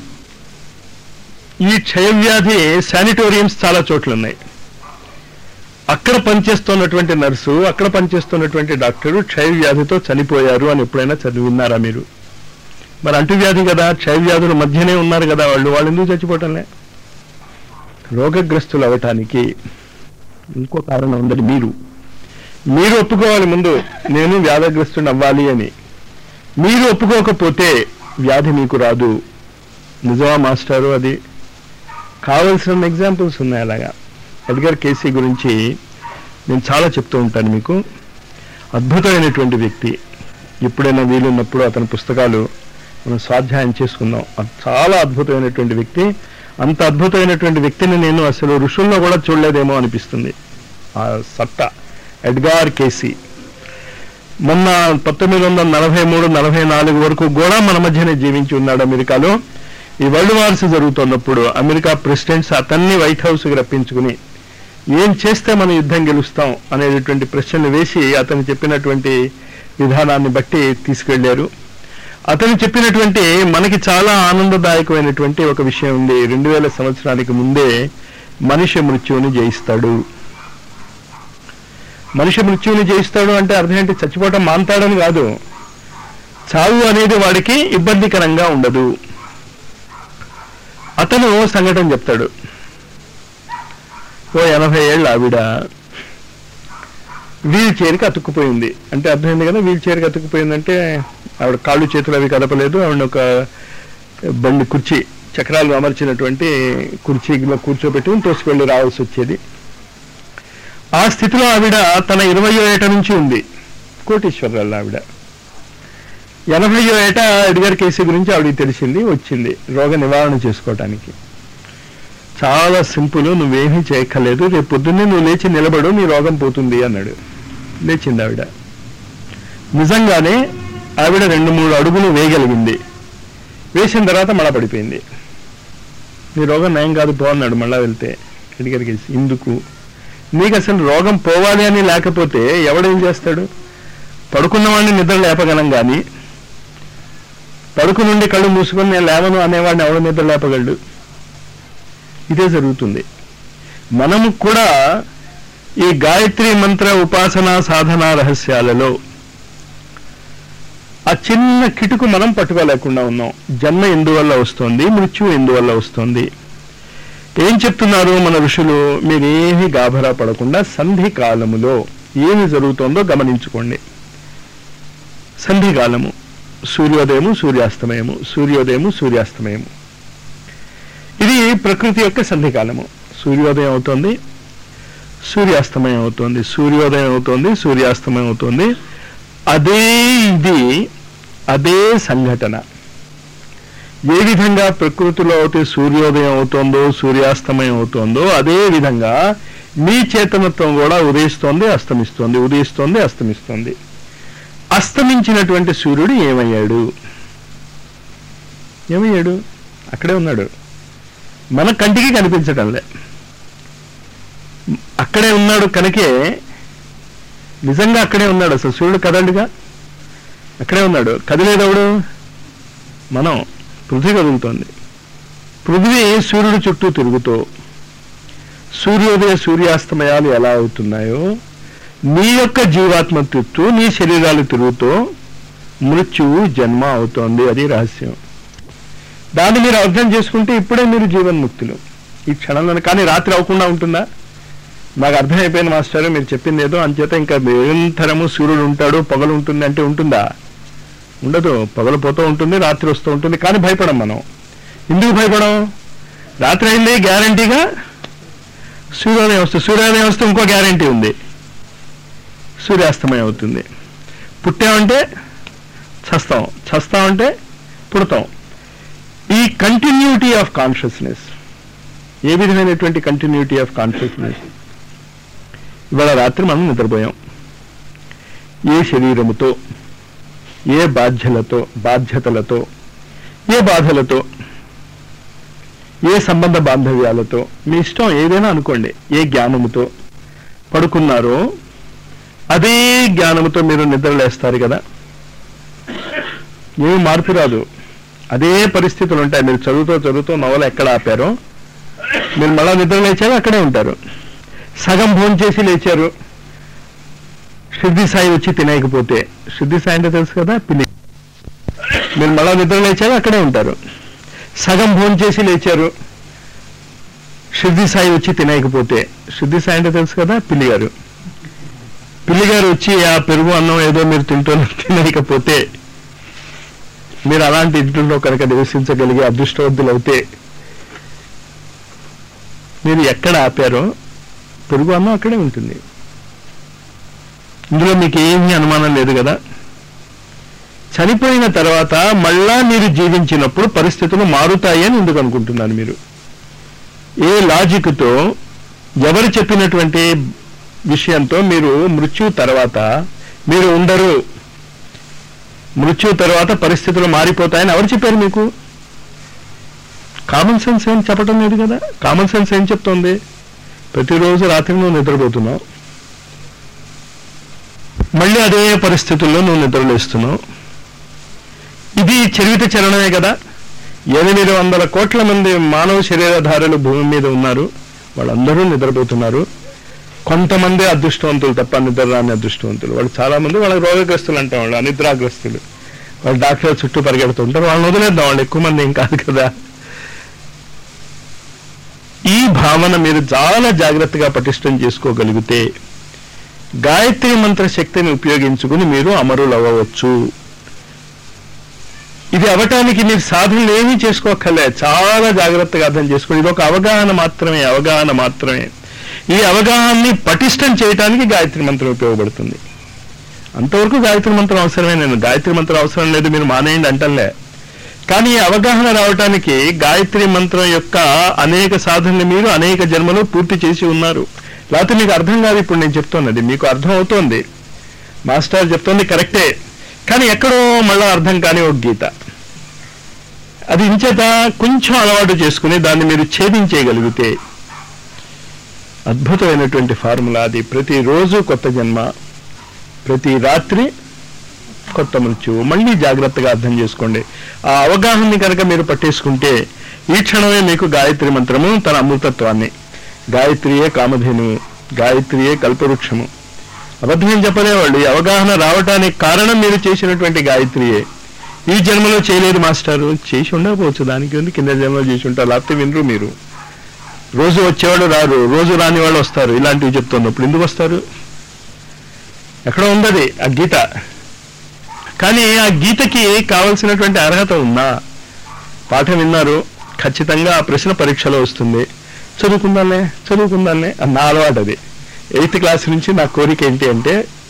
ఈ క్షయవ్యాధి శానిటోరియంస్ చాలా చోట్ల ఉన్నాయి. అక్కడ పనిచేస్తున్నటువంటి నర్సు, అక్కడ పనిచేస్తున్నటువంటి డాక్టరు క్షయవ్యాధితో చనిపోయారు అని ఎప్పుడైనా చదివిన్నారా మీరు? మరి అంటువ్యాధి కదా, క్షయవ్యాధుల మధ్యనే ఉన్నారు కదా వాళ్ళు ఎందుకు చచ్చిపోవటంలే? రోగగ్రస్తులు అవటానికి ఇంకో కారణం ఉందని మీరు ఒప్పుకోవాలి ముందు. నేను వ్యాధిగ్రస్తుని అవ్వాలి అని. మీరు ఒప్పుకోకపోతే వ్యాధి మీకు రాదు. నిజమా మాస్టారు? అది కావలసిన ఎగ్జాంపుల్స్ ఉన్నాయి. అలాగా ఎడ్గర్ కేసీ గురించి నేను చాలా చెప్తూ ఉంటాను మీకు. అద్భుతమైనటువంటి వ్యక్తి. ఎప్పుడైనా వీలున్నప్పుడు అతని పుస్తకాలు మనం స్వాధ్యాయం చేసుకుందాం. చాలా అద్భుతమైనటువంటి వ్యక్తి. అంత అద్భుతమైనటువంటి వ్యక్తిని నేను అసలు ఋషుల్లో కూడా చూడలేదేమో అనిపిస్తుంది. ఆ సత్తా ఎడ్గార్ కేసీ మొన్న 1943-44 వరకు కూడా మన మధ్యనే జీవించి ఉన్నాడు అమెరికాలో. ఈ వరల్డ్ వార్స్ జరుగుతున్నప్పుడు అమెరికా ప్రెసిడెంట్స్ అతన్ని వైట్ హౌస్కి రప్పించుకుని ఏం చేస్తే మనం యుద్ధం గెలుస్తాం అనేటువంటి ప్రశ్నలు వేసి అతను చెప్పినటువంటి విధానాన్ని బట్టి తీసుకెళ్లారు. అతను చెప్పినటువంటి మనకి చాలా ఆనందదాయకమైనటువంటి ఒక విషయం ఉంది. 2000 సంవత్సరానికి ముందే మనిషి మృత్యువుని జయిస్తాడు. మనిషి మృత్యువుని జయిస్తాడు అంటే అర్థం ఏంటి? చచ్చిపోవటం మాంతాడని కాదు, చావు అనేది వాడికి ఇబ్బందికరంగా ఉండదు. అతను సంఘటన చెప్తాడు. ఓ 80 ఏళ్ళ ఆవిడ వీల్ చైర్కి అతుక్కుపోయింది. అంటే అర్థమైంది కదా, వీల్ చైర్కి అతుక్కుపోయిందంటే ఆవిడ కాళ్ళు చేతులు అవి కదపలేదు. ఆవిడ ఒక బండి కుర్చీ చక్రాలు అమర్చినటువంటి కుర్చీలో కూర్చోబెట్టుకుని తోసుకెళ్ళి రావాల్సి వచ్చేది. ఆ స్థితిలో ఆవిడ తన 20వ ఏట నుంచి ఉంది, కోటీశ్వరరాలు ఆవిడ. 80వ ఏట ఎడ్గర్ కేసీ గురించి ఆవిడకి తెలిసింది, వచ్చింది రోగ నివారణ చేసుకోవటానికి. చాలా సింపుల్, నువ్వేమీ చేయక్కర్లేదు, రేపు పొద్దున్నే నువ్వు లేచి నిలబడు, నీ రోగం పోతుంది అన్నాడు. లేచింది ఆవిడ. నిజంగానే ఆవిడ 2-3 అడుగులు వేయగలిగింది. వేసిన తర్వాత మళ్ళా పడిపోయింది. నీ రోగం నయం కాదు పో అన్నాడు మళ్ళా వెళ్తే ఎడ్గర్ కేసీ. ఇందుకు నీకు అసలు రోగం పోవాలి అని లేకపోతే ఎవడేం చేస్తాడు? పడుకున్నవాడిని నిద్ర లేపగలం కానీ పడుకునుండి కళ్ళు మూసుకొని నేను లేవను అనేవాడిని ఎవడు నిద్ర లేపగలడు? ఇదే జరుగుతుంది. మనము కూడా ఈ గాయత్రి మంత్ర ఉపాసనా సాధనా రహస్యాలలో ఆ చిన్న కిటుకు మనం పట్టుకోలేకుండా ఉన్నాం. జన్మ ఎందువల్ల వస్తుంది, మృత్యువు ఎందువల్ల వస్తుంది? ఏం చెప్తున్నారు మన ఋషులు? మీరేమీ గాభరా పడకుండా సంధి కాలములో ఏమి జరుగుతుందో గమనించుకోండి. సంధి కాలము సూర్యోదయము సూర్యాస్తమయము, సూర్యోదయము సూర్యాస్తమయము. ఇది ప్రకృతి యొక్క సంధికాలము. సూర్యోదయం అవుతుంది, సూర్యాస్తమయం అవుతుంది, సూర్యోదయం అవుతుంది, సూర్యాస్తమయం అవుతుంది. అదే ఇది, అదే సంఘటన. ఏ విధంగా ప్రకృతిలో అయితే సూర్యోదయం అవుతుందో సూర్యాస్తమయం అవుతుందో అదే విధంగా మీ చేతనత్వం కూడా ఉదయిస్తోంది, అస్తమిస్తోంది, ఉదయిస్తోంది, అస్తమిస్తోంది. అస్తమించినటువంటి సూర్యుడు ఏమయ్యాడు? ఏమయ్యాడు? అక్కడే ఉన్నాడు, మన కంటికి కనిపించటంలే. అక్కడే ఉన్నాడు కనుకే నిజంగా అక్కడే ఉన్నాడు. అసలు సూర్యుడు కదలడుగా, అక్కడే ఉన్నాడు. కదిలేదవుడు మనం. పృథ్వీ కదులుతోంది. పృథ్వీ సూర్యుడు చుట్టూ తిరుగుతూ సూర్యోదయ సూర్యాస్తమయాలు ఎలా అవుతున్నాయో నీ యొక్క జీవాత్మ చుట్టూ నీ శరీరాలు తిరుగుతూ మృత్యువు జన్మ అవుతోంది. అది రహస్యం. దాన్ని మీరు అర్థం చేసుకుంటే ఇప్పుడే మీరు జీవన్ముక్తులు ఈ క్షణంలో. కానీ రాత్రి అవ్వకుండా ఉంటుందా? నాకు అర్థమైపోయింది మాస్టర్ మీరు చెప్పింది ఏదో, అంచేత ఇంకా నిరంతరము సూర్యుడు ఉంటాడు, పగలు ఉంటుంది అంటే ఉంటుందా? ఉండదు. పగలు పోతూ ఉంటుంది, రాత్రి వస్తూ ఉంటుంది. కానీ భయపడం మనం. ఎందుకు భయపడం? రాత్రి అయింది గ్యారంటీగా సూర్యోదయం వస్తుంది, సూర్యోదయం వస్తే ఇంకో గ్యారంటీ ఉంది, సూర్యాస్తమయం అవుతుంది. పుట్టామంటే చస్తాం, చస్తామంటే పుడతాం. ఈ కంటిన్యూటీ ఆఫ్ కాన్షియస్నెస్, ఏ విధమైనటువంటి కంటిన్యూటీ ఆఫ్ కాన్షియస్నెస్? ఇవాళ రాత్రి మనం నిద్రపోయాం. ఏ శరీరముతో, ఏ బాధ్యతలతో, ఏ బాధలతో, ఏ సంబంధ బాంధవ్యాలతో, మీ ఇష్టం ఏదైనా అనుకోండి, ఏ జ్ఞానముతో పడుకున్నారో అదే జ్ఞానముతో మీరు నిద్రలేస్తారు కదా. ఏమి మార్పు రాదు, అదే పరిస్థితులు ఉంటాయి. మీరు చదువుతూ నవల ఎక్కడ ఆపారో మీరు మళ్ళా నిద్ర లేచారు, అక్కడే ఉంటారు. సగం భోజనం చేసి లేచారు, సిద్ధి సాయి వచ్చి తినేయకపోతే, సిద్ధి సాయి అంటే తెలుసు కదా, పిల్లి. మీరు మళ్ళా నిద్ర లేచారు, అక్కడే ఉంటారు. సగం భోజనం చేసి లేచారు, సిద్ధి సాయి వచ్చి తినేయకపోతే, సిద్ధి సాయి అంటే తెలుసు కదా, పిల్లిగారు. పిల్లిగారు వచ్చి ఆ పెరుగు అన్నం ఏదో మీరు తినేయకపోతే, మీరు అలాంటి ఇంట్లో కనుక నివసించగలిగే అదృష్టవంతులు అవుతే, మీరు ఎక్కడ ఆపారో పెరుగు అన్నం అక్కడే ఉంటుంది. ఇందులో మీకు ఏమీ అనుమానం లేదు కదా. చనిపోయిన తర్వాత మళ్ళా మీరు జీవించినప్పుడు పరిస్థితులు మారుతాయి అని ఎందుకు అనుకుంటున్నారు మీరు? ఏ లాజిక్తో, ఎవరు చెప్పినటువంటి విషయంతో మీరు మృత్యు తర్వాత మీరు ఉండరు, మృత్యు తర్వాత పరిస్థితులు మారిపోతాయని ఎవరు చెప్పారు మీకు? కామన్ సెన్స్ ఏం చెప్పటం లేదు కదా. కామన్ సెన్స్ ఏం చెప్తోంది? ప్రతిరోజు రాత్రి నువ్వు నిద్రపోతున్నావు, మళ్ళీ అదే పరిస్థితుల్లో నువ్వు నిద్రలేస్తున్నావు. ఇది చరివిత చరణమే కదా. 800 కోట్ల మంది మానవ శరీరధారులు భూమి మీద ఉన్నారు, వాళ్ళందరూ నిద్రపోతున్నారు. కొంతమంది అదృష్టవంతులు తప్ప నిద్ర రాని అదృష్టవంతులు. వాళ్ళు చాలా మంది వాళ్ళ రోగగ్రస్తులు అంటాం, వాళ్ళు అనిద్రాగ్రస్తులు. వాళ్ళు డాక్టర్ చుట్టూ పరిగెడుతుంటారు. వాళ్ళని వదిలేద్దాం, వాళ్ళు ఎక్కువ మంది ఏం కాదు కదా. ఈ భావన మీరు చాలా జాగ్రత్తగా పటిష్టం చేసుకోగలిగితే గాయత్రి మంత్ర శక్తిని ఉపయోగించుకుని మీరు అమరులు అవ్వవచ్చు. ఇది అవటానికి మీరు సాధనలు ఏమీ చేసుకోక్కర్లే, చాలా జాగ్రత్తగా అర్థం చేసుకోండి. ఇది ఒక అవగాహన మాత్రమే, అవగాహన మాత్రమే. ఈ అవగాహనని పటిష్టం చేయడానికి గాయత్రి మంత్రం ఉపయోగపడుతుంది. అంతవరకు గాయత్రి మంత్రం అవసరమే. నేను గాయత్రి మంత్రం అవసరం లేదు మీరు మానేయండి అంటలే. కానీ ఈ అవగాహన రావటానికి గాయత్రి మంత్రం యొక్క అనేక సాధనలు మీరు అనేక జన్మలు పూర్తి చేసి ఉన్నారు. లేకపోతే మీకు అర్థం కాదు. ఇప్పుడు నేను చెప్తున్నది మీకు అర్థం అవుతోంది, మాస్టర్ చెప్తోంది కరెక్టే, కానీ ఎక్కడో మళ్ళా అర్థం కాని ఒక గీత. అది ఇంచేత కొంచెం అలవాటు చేసుకుని దాన్ని మీరు ఛేదించేయగలిగితే అద్భుతమైనటువంటి ఫార్ములా అది. ప్రతిరోజు కొత్త జన్మ, ప్రతి రాత్రి కొత్త మృత్యువు. మళ్ళీ జాగ్రత్తగా అర్థం చేసుకోండి. ఆ అవగాహనని కనుక మీరు పట్టేసుకుంటే ఈ క్షణమే మీకు గాయత్రి మంత్రము తన అమృతత్వాన్ని, గాయత్రియే కామధేను, గాయత్రియే కల్పవృక్షము, అబద్ధం చెప్పలేవాళ్ళు. ఈ అవగాహన రావటానికి కారణం మీరు చేసినటువంటి గాయత్రియే. ఈ జన్మలో చేయలేదు మాస్టారు, చేసి ఉండకపోవచ్చు, దానికి ఉంది కింద జన్మలో చేసి ఉంటారు, లేకపోతే వినరు మీరు. రోజు వచ్చేవాళ్ళు రారు, రోజు రాని వాళ్ళు వస్తారు. ఇలాంటివి చెప్తున్నప్పుడు ఎందుకు వస్తారు? ఎక్కడో ఉందది ఆ గీత. కానీ ఆ గీతకి కావలసినటువంటి అర్హత ఉందా? పాఠం విన్నారు, ఖచ్చితంగా ఆ ప్రశ్న పరీక్షలో వస్తుంది, చదువుకుందానే నా అలవాటు అది. 8th క్లాస్ నుంచి నా కోరిక ఏంటి అంటే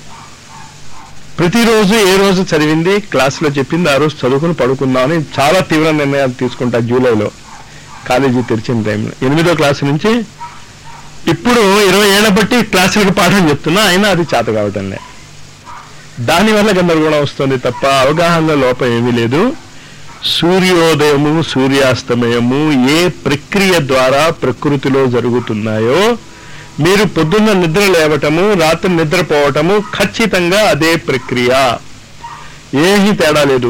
ప్రతిరోజు ఏ రోజు చదివింది క్లాసులో చెప్పింది ఆ రోజు చదువుకుని పడుకుందామని చాలా తీవ్ర నిర్ణయాలు తీసుకుంటా. జూలైలో కాలేజీ తెరిచిన టైంలో 8వ క్లాసు నుంచి ఇప్పుడు 20 ఏళ్ల బట్టి క్లాసులకు పాఠం చెప్తున్నా, అయినా అది చేత కావటంలే. దానివల్ల గందరగోళం వస్తుంది తప్ప అవగాహనలో లోపం ఏమీ లేదు. సూర్యోదయము సూర్యాస్తమయము ఏ ప్రక్రియ ద్వారా ప్రకృతిలో జరుగుతున్నాయో మీరు పొద్దున్న నిద్ర లేవటము రాత్రి నిద్రపోవటము ఖచ్చితంగా అదే ప్రక్రియ, ఏమీ తేడా లేదు.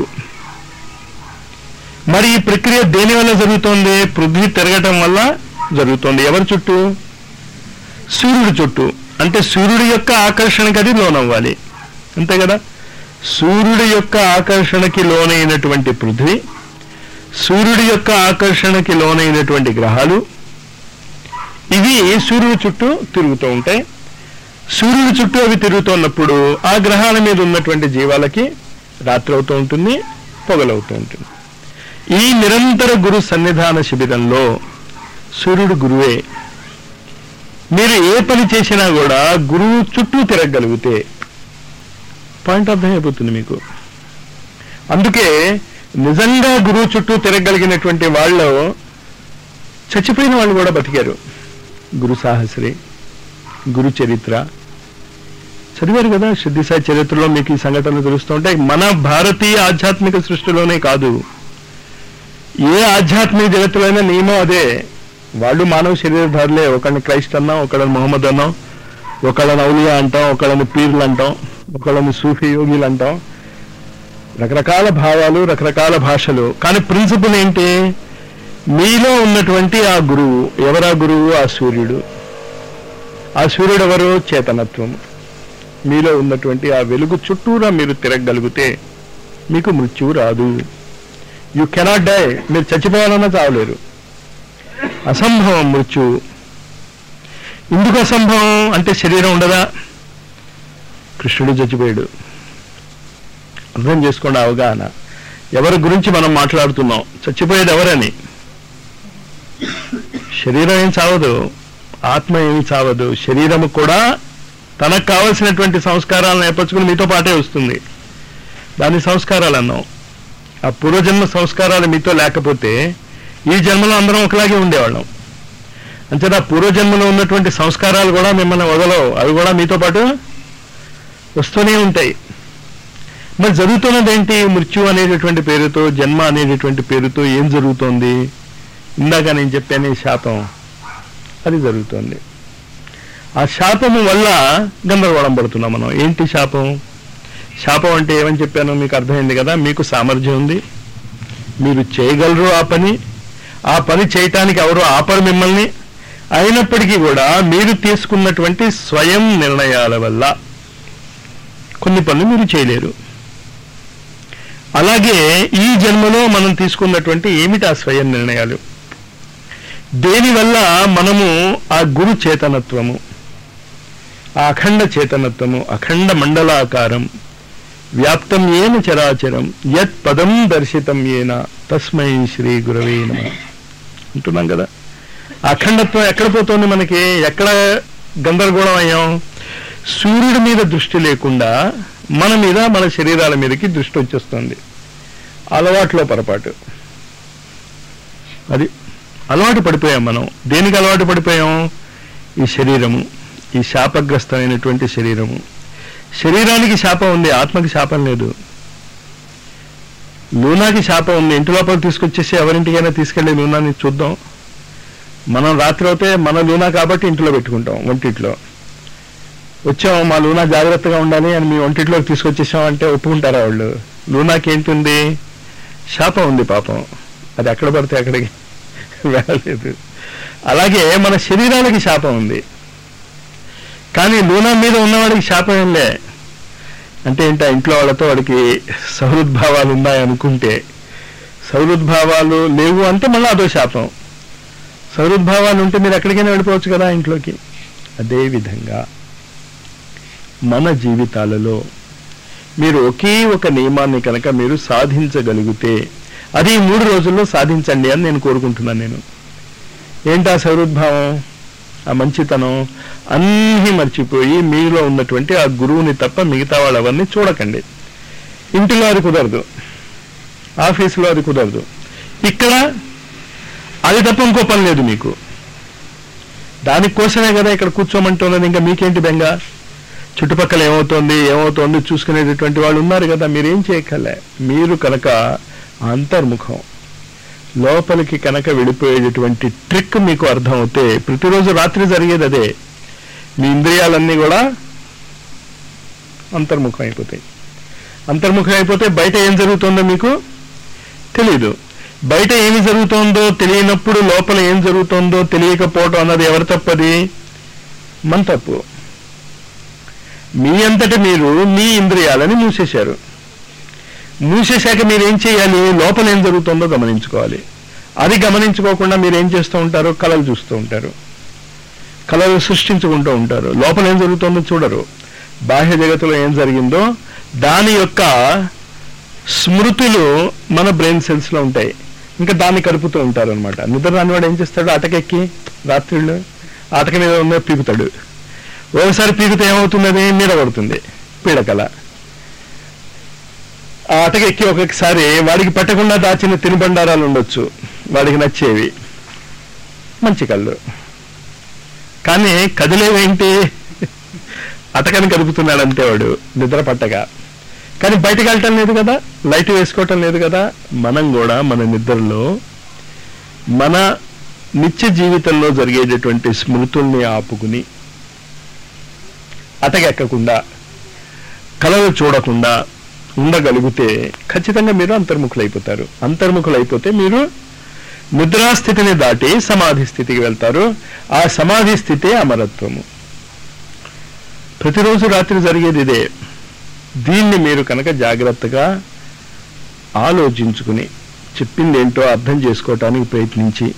మరి ఈ ప్రక్రియ దేని వల్ల జరుగుతోంది? పృథ్వీ తిరగటం వల్ల జరుగుతోంది. ఎవరి చుట్టూ? సూర్యుడి చుట్టూ. అంటే సూర్యుడి యొక్క ఆకర్షణకి అది లోనవ్వాలి, అంతే కదా. సూర్యుడి యొక్క ఆకర్షణకి లోనైనటువంటి పృథ్వీ, సూర్యుడి యొక్క ఆకర్షణకి లోనైనటువంటి గ్రహాలు, ఇవి సూర్యుడి చుట్టూ తిరుగుతూ ఉంటాయి. సూర్యుడి చుట్టూ అవి తిరుగుతున్నప్పుడు ఆ గ్రహాల మీద ఉన్నటువంటి జీవాలకి రాత్రి అవుతూ ఉంటుంది, పొగలవుతూ ఉంటుంది. ఈ నిరంతర గురు సన్నిధాన శిబిరంలో సూర్యుడు గురువే. మీరు ఏ పని చేసినా కూడా గురువు చుట్టూ తిరగగలిగితే పాయింట్ అర్థమైపోతుంది మీకు. అందుకే నిజంగా గురువు చుట్టూ తిరగగలిగినటువంటి వాళ్ళు చచ్చిపోయిన వాళ్ళు కూడా బతికారు. గురు సాహస్రి, గురు చరిత్ర చదివారు కదా. సిద్ధి సాయి చరిత్రలో మీకు ఈ సంఘటనలు తెలుస్తూ ఉంటాయి. మన భారతీయ ఆధ్యాత్మిక సృష్టిలోనే కాదు, ఏ ఆధ్యాత్మిక జగత్తులైనా నియమం అదే. వాళ్ళు మానవ శరీరధారులే. ఒకళ్ళని క్రైస్ట్ అన్నాం, ఒకళ్ళని మొహమ్మద్ అన్నాం, ఒకళ్ళని ఔలియా అంటాం, ఒకళ్ళని పీర్లు అంటాం, ఒకళ్ళని సూఫీ యోగిలు అంటాం. రకరకాల భావాలు, రకరకాల భాషలు. కానీ ప్రిన్సిపల్ ఏంటి? మీలో ఉన్నటువంటి ఆ గురువు. ఎవరా గురువు? ఆ సూర్యుడు. ఆ సూర్యుడు ఎవరు? చేతనత్వం. మీలో ఉన్నటువంటి ఆ వెలుగు చుట్టూరా మీరు తిరగగలిగితే మీకు మృత్యువు రాదు. You cannot die. మీరు చచ్చిపోవాలన్నా చావలేరు. అసంభవం మృత్యువు. ఎందుకు అసంభవం అంటే శరీరం ఉండదా? కృష్ణుడు చచ్చిపోయాడు. అర్థం చేసుకోండి అవగాహన. ఎవరి గురించి మనం మాట్లాడుతున్నాం? చచ్చిపోయేది ఎవరని? శరీరం ఏం చావదు, ఆత్మ ఏమి చావదు. శరీరము కూడా తనకు కావలసినటువంటి సంస్కారాలను ఏర్పరచుకుని మీతో పాటే వస్తుంది. దాని సంస్కారాలు అన్నాం. ఆ పూర్వజన్మ సంస్కారాలు మీతో లేకపోతే ఈ జన్మలో అందరం ఒకలాగే ఉండేవాళ్ళం. అంతేనా పూర్వజన్మలో ఉన్నటువంటి సంస్కారాలు కూడా మిమ్మల్ని వదలవు, అవి కూడా మీతో పాటు వస్తూనే ఉంటాయి. మరి జరుగుతున్నది ఏంటి? మృత్యు అనేటటువంటి పేరుతో, జన్మ అనేటటువంటి పేరుతో ఏం జరుగుతోంది? ఇందాక నేను చెప్పాను శాపం, అది జరుగుతోంది. ఆ శాపము వల్ల గందరగోళం పడుతున్నాం మనం. ఏంటి శాపం? శాపం అంటే ఏమని చెప్పాను మీకు అర్థమైంది కదా. మీకు సామర్థ్యం ఉంది, మీరు చేయగలరు ఆ పని చేయటానికి ఎవరు ఆపరు మిమ్మల్ని. అయినప్పటికీ కూడా మీరు తీసుకున్నటువంటి స్వయం నిర్ణయాల వల్ల కొన్ని పనులు మీరు చేయలేరు. అలాగే ఈ జన్మలో మనం తీసుకున్నటువంటి ఏమిటి ఆ స్వయం నిర్ణయాలు? దేనివల్ల మనము ఆ గురు చేతనత్వము, ఆ అఖండ చేతనత్వము, అఖండ మండలాకారం, వ్యాప్తం ఏన చరాచరం, యత్ పదం దర్శితం ఏన తస్మై శ్రీ గురవే నమః అంటున్నాం కదా. అఖండత్వం ఎక్కడ పోతుంది మనకి? ఎక్కడ గందరగోళం అయ్యాం? సూర్యుడి మీద దృష్టి లేకుండా మన మీద, మన శరీరాల మీదకి దృష్టి వచ్చేస్తుంది. అలవాట్లో పొరపాటు. అది అలవాటు పడిపోయాం మనం. దేనికి అలవాటు పడిపోయాం? ఈ శరీరము, ఈ శాపగ్రస్తమైనటువంటి శరీరము. శరీరానికి శాపం ఉంది, ఆత్మకి శాపం లేదు. లూనాకి శాపం ఉంది. ఇంటి లోపల తీసుకొచ్చేసి ఎవరింటికైనా తీసుకెళ్ళి లూనాని చూద్దాం. మనం రాత్రి అయితే మన లూనా కాబట్టి ఇంట్లో పెట్టుకుంటాం, ఒంటిట్లో. వచ్చాము మా లూనా జాగ్రత్తగా ఉండాలి అని మీ ఒంటిట్లోకి తీసుకొచ్చేసామంటే ఒప్పుకుంటారా వాళ్ళు? లూనాకి ఏంటుంది? శాపం ఉంది పాపం. అది ఎక్కడ పడితే అక్కడికి వెళ్ళలేదు. అలాగే మన శరీరాలకి శాపం ఉంది, కానీ లూనా మీద ఉన్నవాడికి శాపం ఏంలే. అంటే ఏంటో ఇంట్లో వాళ్ళతో వాడికి సహృద్భావాలు ఉన్నాయనుకుంటే, సహృద్భావాలు లేవు అంటే మళ్ళీ అదో శాపం. సహృద్భావాలు ఉంటే మీరు ఎక్కడికైనా వెళ్ళిపోవచ్చు కదా ఇంట్లోకి. అదేవిధంగా మన జీవితాలలో మీరు ఒకే ఒక నియమాన్ని కనుక మీరు సాధించగలిగితే, అది 3 రోజుల్లో సాధించండి అని నేను కోరుకుంటున్నాను. నేను ఏంటా సహృద్భావం, ఆ మంచితనం అన్నీ మర్చిపోయి మీలో ఉన్నటువంటి ఆ గురువుని తప్ప మిగతా వాళ్ళవన్నీ చూడకండి. ఇంటిలో అది కుదరదు, ఆఫీసులో అది కుదరదు, ఇక్కడ అది తప్ప ఇంకో పని లేదు మీకు. దానికోసమే కదా ఇక్కడ కూర్చోమంటున్నది. ఇంకా మీకేంటి బెంగ? చుట్టుపక్కల ఏమవుతోంది చూసుకునేటటువంటి వాళ్ళు ఉన్నారు కదా. మీరేం చేయక్కర్లే. మీరు కనుక అంతర్ముఖం లోపలికి కనుక వెళ్ళిపోయేటటువంటి ట్రిక్ మీకు అర్థం అవుతే, ప్రతిరోజు రాత్రి జరిగేది అదే. మీ ఇంద్రియాలన్నీ కూడా అంతర్ముఖం అయిపోతాయి. అంతర్ముఖం అయిపోతే బయట ఏం జరుగుతుందో మీకు తెలీదు. బయట ఏమి జరుగుతోందో తెలియనప్పుడు లోపల ఏం జరుగుతోందో తెలియకపోవటం అన్నది ఎవరి తప్పది? మన తప్పు. మీ అంతటా మీరు మీ ఇంద్రియాలని మూసేశారు. మూసేశాక మీరు ఏం చేయాలి? లోపల ఏం జరుగుతుందో గమనించుకోవాలి. అది గమనించుకోకుండా మీరు ఏం చేస్తూ ఉంటారు? కళలు చూస్తూ ఉంటారు, కళలు సృష్టించుకుంటూ ఉంటారు. లోపల ఏం జరుగుతుందో చూడరు. బాహ్య జగత్తులో ఏం జరిగిందో దాని యొక్క స్మృతులు మన బ్రెయిన్ సెల్స్ లో ఉంటాయి. ఇంకా దాన్ని కలుపుతూ ఉంటారు అనమాట. నిద్ర రానివాడు ఏం చేస్తాడు? అటకెక్కి రాత్రిళ్ళు అటక మీద ఉన్న పీకుతాడు. ఒకసారి పీకితే ఏమవుతున్నది? మీద పడుతుంది పీడకల. ఆ అటకెక్కి ఒక్కొక్కసారి వాడికి పట్టకుండా దాచిన తినుబండారాలు ఉండొచ్చు, వాడికి నచ్చేవి, మంచి కళ్ళు. కానీ కదిలేవేంటి? అటకని కదుపుతున్నాడు అంతే వాడు నిద్ర పట్టగా. కానీ బయటకు వెళ్ళటం లేదు కదా, లైట్ వేసుకోవటం లేదు కదా. మనం కూడా మన నిద్రలో మన నిత్య జీవితంలో జరిగేటటువంటి స్మృతుల్ని ఆపుకుని, అటకెక్కకుండా, కళలు చూడకుండా ఉండగలిగితే ఖచ్చితంగా మీరు అంతర్ముఖులైపోతారు. అంతర్ముఖులైపోతే మీరు నిద్రాస్థితిని దాటి సమాధి స్థితికి వెళ్తారు. ఆ సమాధి స్థితే అమరత్వము. ప్రతిరోజు రాత్రి జరిగేది ఇదే. దీన్ని మీరు కనుక జాగ్రత్తగా ఆలోచించుకుని చెప్పింది ఏంటో అర్థం చేసుకోవటానికి ప్రయత్నించి,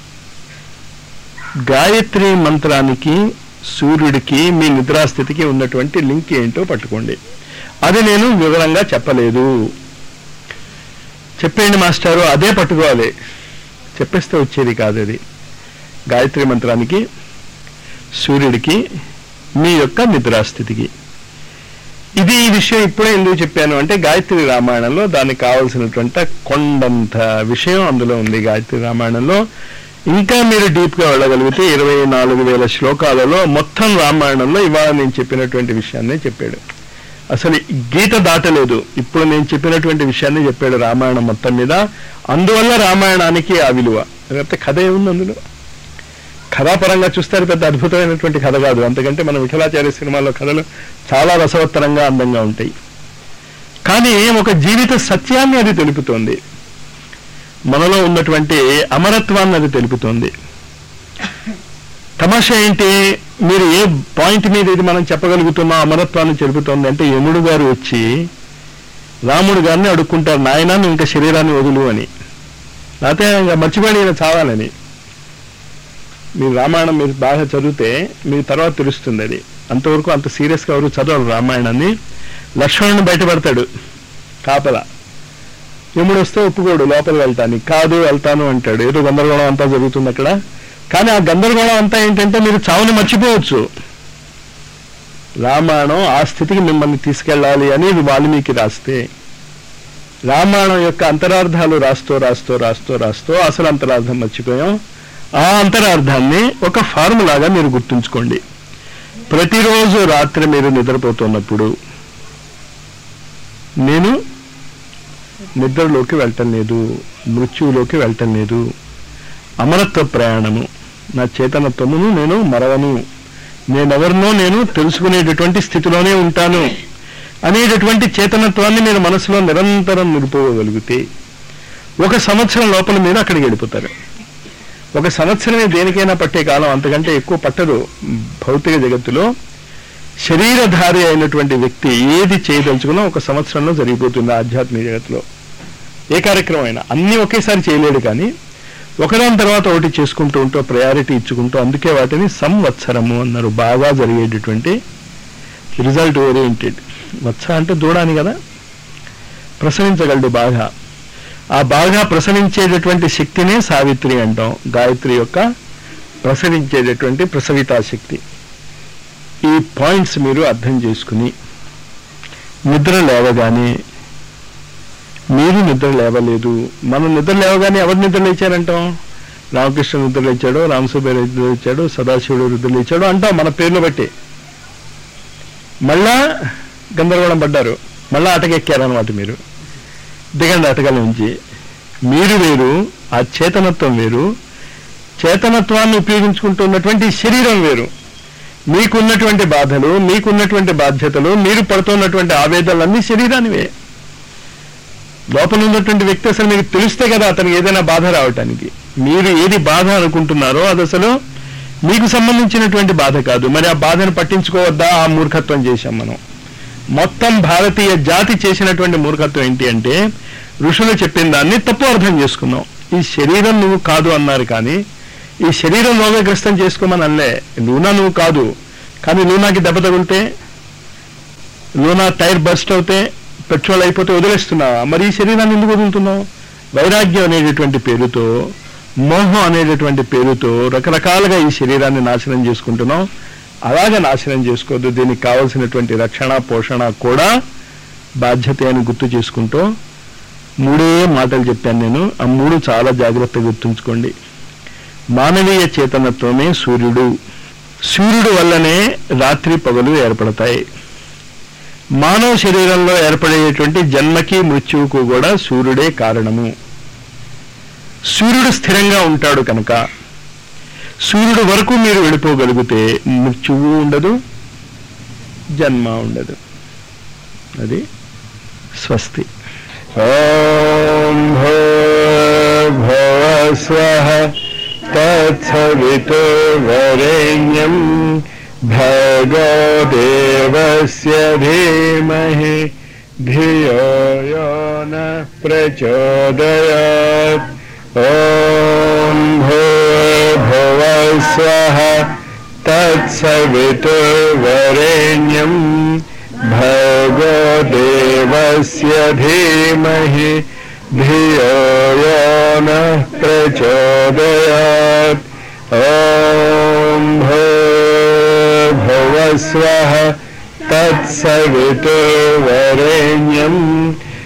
గాయత్రి మంత్రానికి సూర్యుడికి మీ నిద్రాస్థితికి ఉన్నటువంటి లింక్ ఏంటో పట్టుకోండి. అది నేను వివరంగా చెప్పలేదు. చెప్పేయండి మాస్టారు, అదే పట్టుకోవాలి. చెప్పేస్తే వచ్చేది కాదు అది. గాయత్రి మంత్రానికి, సూర్యుడికి, మీ యొక్క నిద్రాస్థితికి. ఇది ఈ విషయం ఇప్పుడే ఎందుకు చెప్పాను అంటే, గాయత్రి రామాయణంలో దానికి కావలసినటువంటి కొండంత విషయం అందులో ఉంది. గాయత్రి రామాయణంలో ఇంకా మీరు డీప్గా వెళ్ళగలిగితే 24,000 శ్లోకాలలో మొత్తం రామాయణంలో ఇవాళ నేను చెప్పినటువంటి విషయాన్నే చెప్పాడు. అసలు గీత దాటలేదు, ఇప్పుడు నేను చెప్పినటువంటి విషయాన్ని చెప్పాడు రామాయణం మొత్తం మీద. అందువల్ల రామాయణానికి ఆ విలువ. లేకపోతే కథ ఏముంది అందులో? కథాపరంగా చూస్తారు పెద్ద అద్భుతమైనటువంటి కథ కాదు. అంతకంటే మన విఠలాచార్య సినిమాలో కథలు చాలా రసవత్తరంగా అందంగా ఉంటాయి. కానీ ఒక జీవిత సత్యాన్ని అది తెలుపుతోంది, మనలో ఉన్నటువంటి అమరత్వాన్ని అది తెలుపుతోంది. తమాషా ఏంటి, మీరు ఏ పాయింట్ మీద ఇది మనం చెప్పగలుగుతున్నాం అమరత్వాన్ని తెలుపుతోంది అంటే, యముడు గారు వచ్చి రాముడు గారిని అడుక్కుంటారు, నాయనా నువ్వు ఇంకా శరీరాన్ని వదులు అని. లేకపోతే ఇంకా మర్చిపోయి ఈయన చావాలని. మీరు రామాయణం మీరు బాగా చదివితే మీకు తర్వాత తెలుస్తుంది అది. అంతవరకు అంత సీరియస్గా ఎవరు చదవరు రామాయణాన్ని. లక్ష్మణుని బయటపడతాడు కాపల, యముడు వస్తే ఒప్పుకోడు లోపలికి వెళ్తానికి. కాదు వెళ్తాను అంటాడు. ఏదో గందరగోళం అంతా జరుగుతుంది అక్కడ. కానీ ఆ గందరగోళం అంతా ఏంటంటే మీరు చావుని మర్చిపోవచ్చు. రామాయణం ఆ స్థితికి మిమ్మల్ని తీసుకెళ్ళాలి అని వాల్మీకి రాస్తే, రామాయణం యొక్క అంతరార్థాలు రాస్తూ రాస్తూ రాస్తూ రాస్తూ అసలు అంతరార్థం మర్చిపోయాం. ఆ అంతరార్థాన్ని ఒక ఫార్ములాగా మీరు గుర్తుంచుకోండి. ప్రతిరోజు రాత్రి మీరు నిద్రపోతున్నప్పుడు, నేను నిద్రలోకి వెళ్ళటం లేదు, మృత్యువులోకి వెళ్ళటం లేదు, అమరత్వ ప్రయాణము, నా చేతనత్వమును నేను మరవను, నేనెవరినో నేను తెలుసుకునేటటువంటి స్థితిలోనే ఉంటాను అనేటటువంటి చేతనత్వాన్ని మీరు మనసులో నిరంతరం నిలుపుకోగలిగితే 1 సంవత్సరం లోపల మీరు అక్కడికి వెళ్ళిపోతారు. 1 సంవత్సరమే దేనికైనా పట్టే కాలం, అంతకంటే ఎక్కువ పట్టదు. భౌతిక జగత్తులో శరీరధారి అయినటువంటి వ్యక్తి ఏది చేయదలుచుకున్నా 1 సంవత్సరంలో జరిగిపోతుంది. ఆధ్యాత్మిక జగత్తులో ఏ కార్యక్రమం అయినా అన్నీ ఒకేసారి చేయలేడు, కానీ ఒకదాని తర్వాత ఒకటి చేసుకుంటూ ఉంటూ ప్రయారిటీ ఇచ్చుకుంటూ, అందుకే వాటిని సంవత్సరము అన్నారు. బాగా జరిగేటటువంటి రిజల్ట్ ఓరియంటెడ్. వత్స అంటే దూడాని కదా, ప్రసవించగలడు బాగా. ఆ బాగా ప్రసవించేటటువంటి శక్తినే సావిత్రి అంటాం. గాయత్రి యొక్క ప్రసవించేటటువంటి ప్రసవితా శక్తి. ఈ పాయింట్స్ మీరు అర్థం చేసుకుని నిద్ర లేవగానే, మీరు నిద్ర లేవలేదు, మనం నిద్ర లేవగానే ఎవరు నిద్ర లేచారంటాం? రామకృష్ణ నిద్ర లేచాడు, రామసుబ్బయ్య నిద్ర లేచాడు, సదాశివుడు నిద్ర లేచాడు అంటాం మన పేర్లు బట్టి. మళ్ళా గందరగోళం పడ్డారు, మళ్ళా అటకెక్కారనమాట. మీరు దిగండి అటకల నుంచి. మీరు వేరు, ఆ చేతనత్వం వేరు. చేతనత్వాన్ని ఉపయోగించుకుంటున్నటువంటి శరీరం వేరు. మీకున్నటువంటి బాధలు, మీకున్నటువంటి బాధ్యతలు, మీరు పడుతున్నటువంటి ఆవేదనలన్నీ శరీరానివే. లోపల ఉన్నటువంటి వ్యక్తి అసలు మీకు తెలిస్తే కదా అతనికి ఏదైనా బాధ రావటానికి. మీరు ఏది బాధ అనుకుంటున్నారో అది అసలు మీకు సంబంధించినటువంటి బాధ కాదు. మరి ఆ బాధను పట్టించుకోవద్దా? ఆ మూర్ఖత్వం చేశాం మనం. మొత్తం భారతీయ జాతి చేసినటువంటి మూర్ఖత్వం ఏంటి అంటే, ఋషులు చెప్పిన దాన్ని తప్పు అర్థం చేసుకున్నాం. ఈ శరీరం నువ్వు కాదు అన్నారు, కానీ ఈ శరీరం రోగగ్రస్తం చేసుకోమని అనలే. లూనా నువ్వు కాదు, కానీ లూనాకి దెబ్బ తగిలితే, లూనా టైర్ బస్ట్ అవుతే, పెట్రోల్ అయిపోతే వదిలేస్తున్నావా? మరి ఈ శరీరాన్ని ఎందుకు వదులుతున్నావు? వైరాగ్యం అనేటటువంటి పేరుతో, మోహం అనేటటువంటి పేరుతో రకరకాలుగా ఈ శరీరాన్ని నాశనం చేసుకుంటున్నాం. అలాగే నాశనం చేసుకోవద్దు. దీనికి కావలసినటువంటి రక్షణ, పోషణ కూడా బాధ్యత అని గుర్తు చేసుకుంటూ 3 మాటలు చెప్పాను నేను. ఆ 3 చాలా జాగ్రత్తగా గుర్తుంచుకోండి. మానవీయ చేతనత్వమే సూర్యుడు. సూర్యుడు వల్లనే రాత్రి పగలు ఏర్పడతాయి. మానవ శరీరంలో ఏర్పడేటువంటి జన్మకి మృత్యువుకు కూడా సూర్యుడే కారణము. సూర్యుడు స్థిరంగా ఉంటాడు కనుక సూర్యుడు వరకు మీరు వెళ్ళిపోగలిగితే మృత్యువు ఉండదు, జన్మ ఉండదు. అది స్వస్తి. ఓం భూర్భువః స్వః తత్సవితుర్వరేణ్యం భర్గో దేవస్య ధీమహి ధియో యో నః ప్రచోదయాత్. ఓం భూర్భువః స్వః తత్సవితుర్వరేణ్యం భర్గో దేవస్య ధీమహి ధియో యో నః ప్రచోదయాత్. ఓం భూర్భువః స్వః తత్సవితుర్వరేణ్యం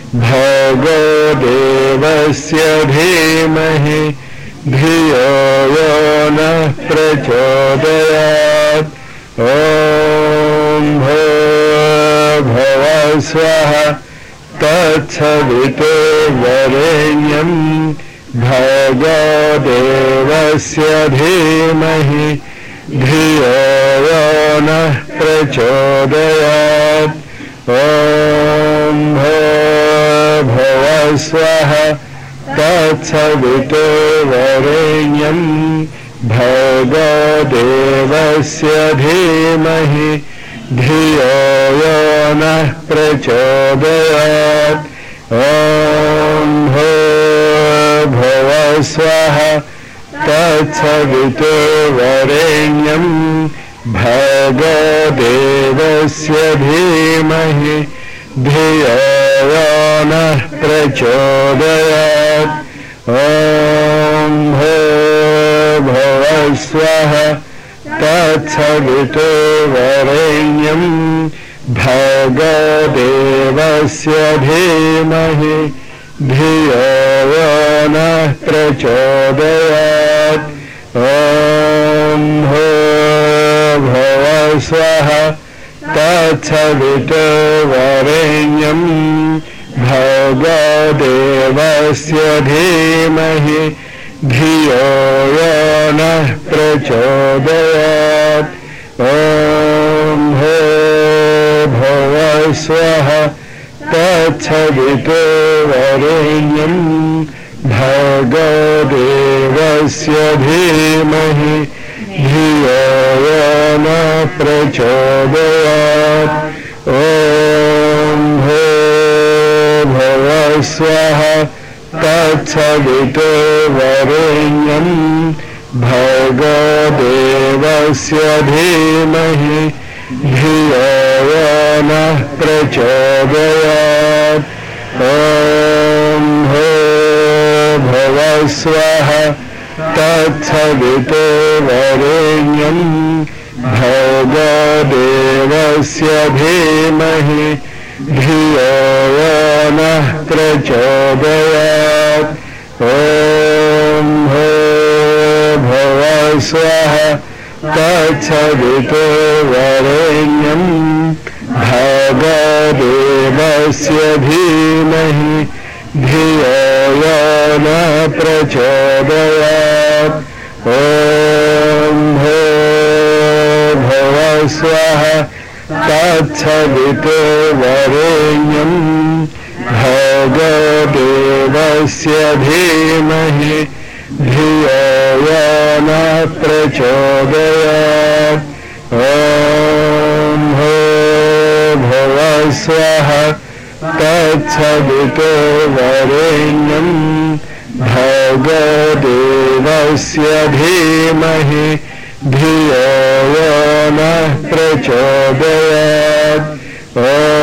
భర్గో దేవస్య ధీమహి ధియో प्रचोदयात् ॐ भूर्भुवः स्वः तत्सवितुर्वरेण्यं भर्गो देवस्य धीमहि धियो यो नः प्रचोदयात् ॐ भूर्भुवः स्वः तत्सवितुर्वरेण्यं भर्गो देवस्य धीमहि धियो यो नः प्रचोदयात् ॐ भूर्भुवः स्वः तत्सवितुर्वरेण्यं भर्गो देवस्य धीमहि धियो यो नः प्रचोदयात् ॐ भूर्भुवः स्वः तत्सवितुर्वरेण्यं भर्गो देवस्य धीमहि धियो यो नः प्रचोदयात् ॐ भूर्भुवः स्वः तत्सवितुर्वरेण्यं भर्गो देवस्य धीमहि धियो यो नः प्रचोदयात् ॐ भूर्भुवः स्वः तत्सवितुर्वरेण्यं भर्गो देवस्य धीमहि धियो यो नः प्रचोदयात् ॐ भूर्भुवः स्वः तत्सवितुर्वरेण्यं भर्गो देवस्य धीमहि धियो यो नः प्रचोदयात् ॐ भूर्भुवः स्वः तत्सवितुर्वरेण्यं भर्गो देवस्य धीमहि धियो यो नः प्रचोदयात् ॐ भूर्भुवः स्वः तत्सवितुर्वरेण्यं भर्गो देवस्य धीमहि धियो यो नः प्रचोदयात् ॐ भूर्भुवः स्वः तत्सवितुर्वरेण्यं भर्गो देवस्य धीमहि धियो यो नः प्रचोदयात् ॐ भूर्भुवः स्वः तत्सवितुर्वरेण्यं भर्गो देवस्य धीमहि धियो यो नः प्रचोदयात् ॐ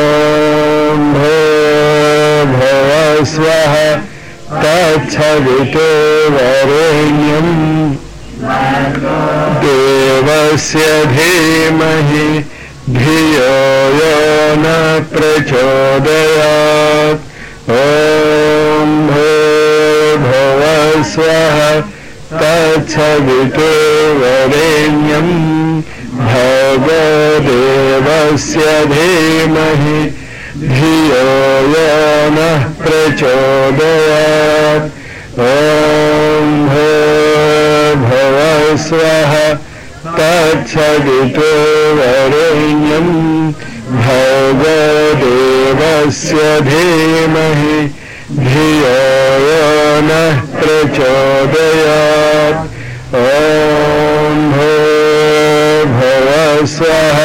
भूर्भुवः स्वः तत्सवितुर्वरेण्यं देवस्य धीमहि धियो यो नः प्रचोदयात् ॐ भूर्भुवः स्वः तत्सवितुर्वरेण्यं भर्गो देवस्य धीमहि धियो यो नः प्रचोदयात् ॐ भूर्भुवः स्वः तत्सवितुर्वरेण्यं भर्गो देवस्य धीमहि धियो यो नः प्रचोदयात् ॐ भूर्भुवः स्वः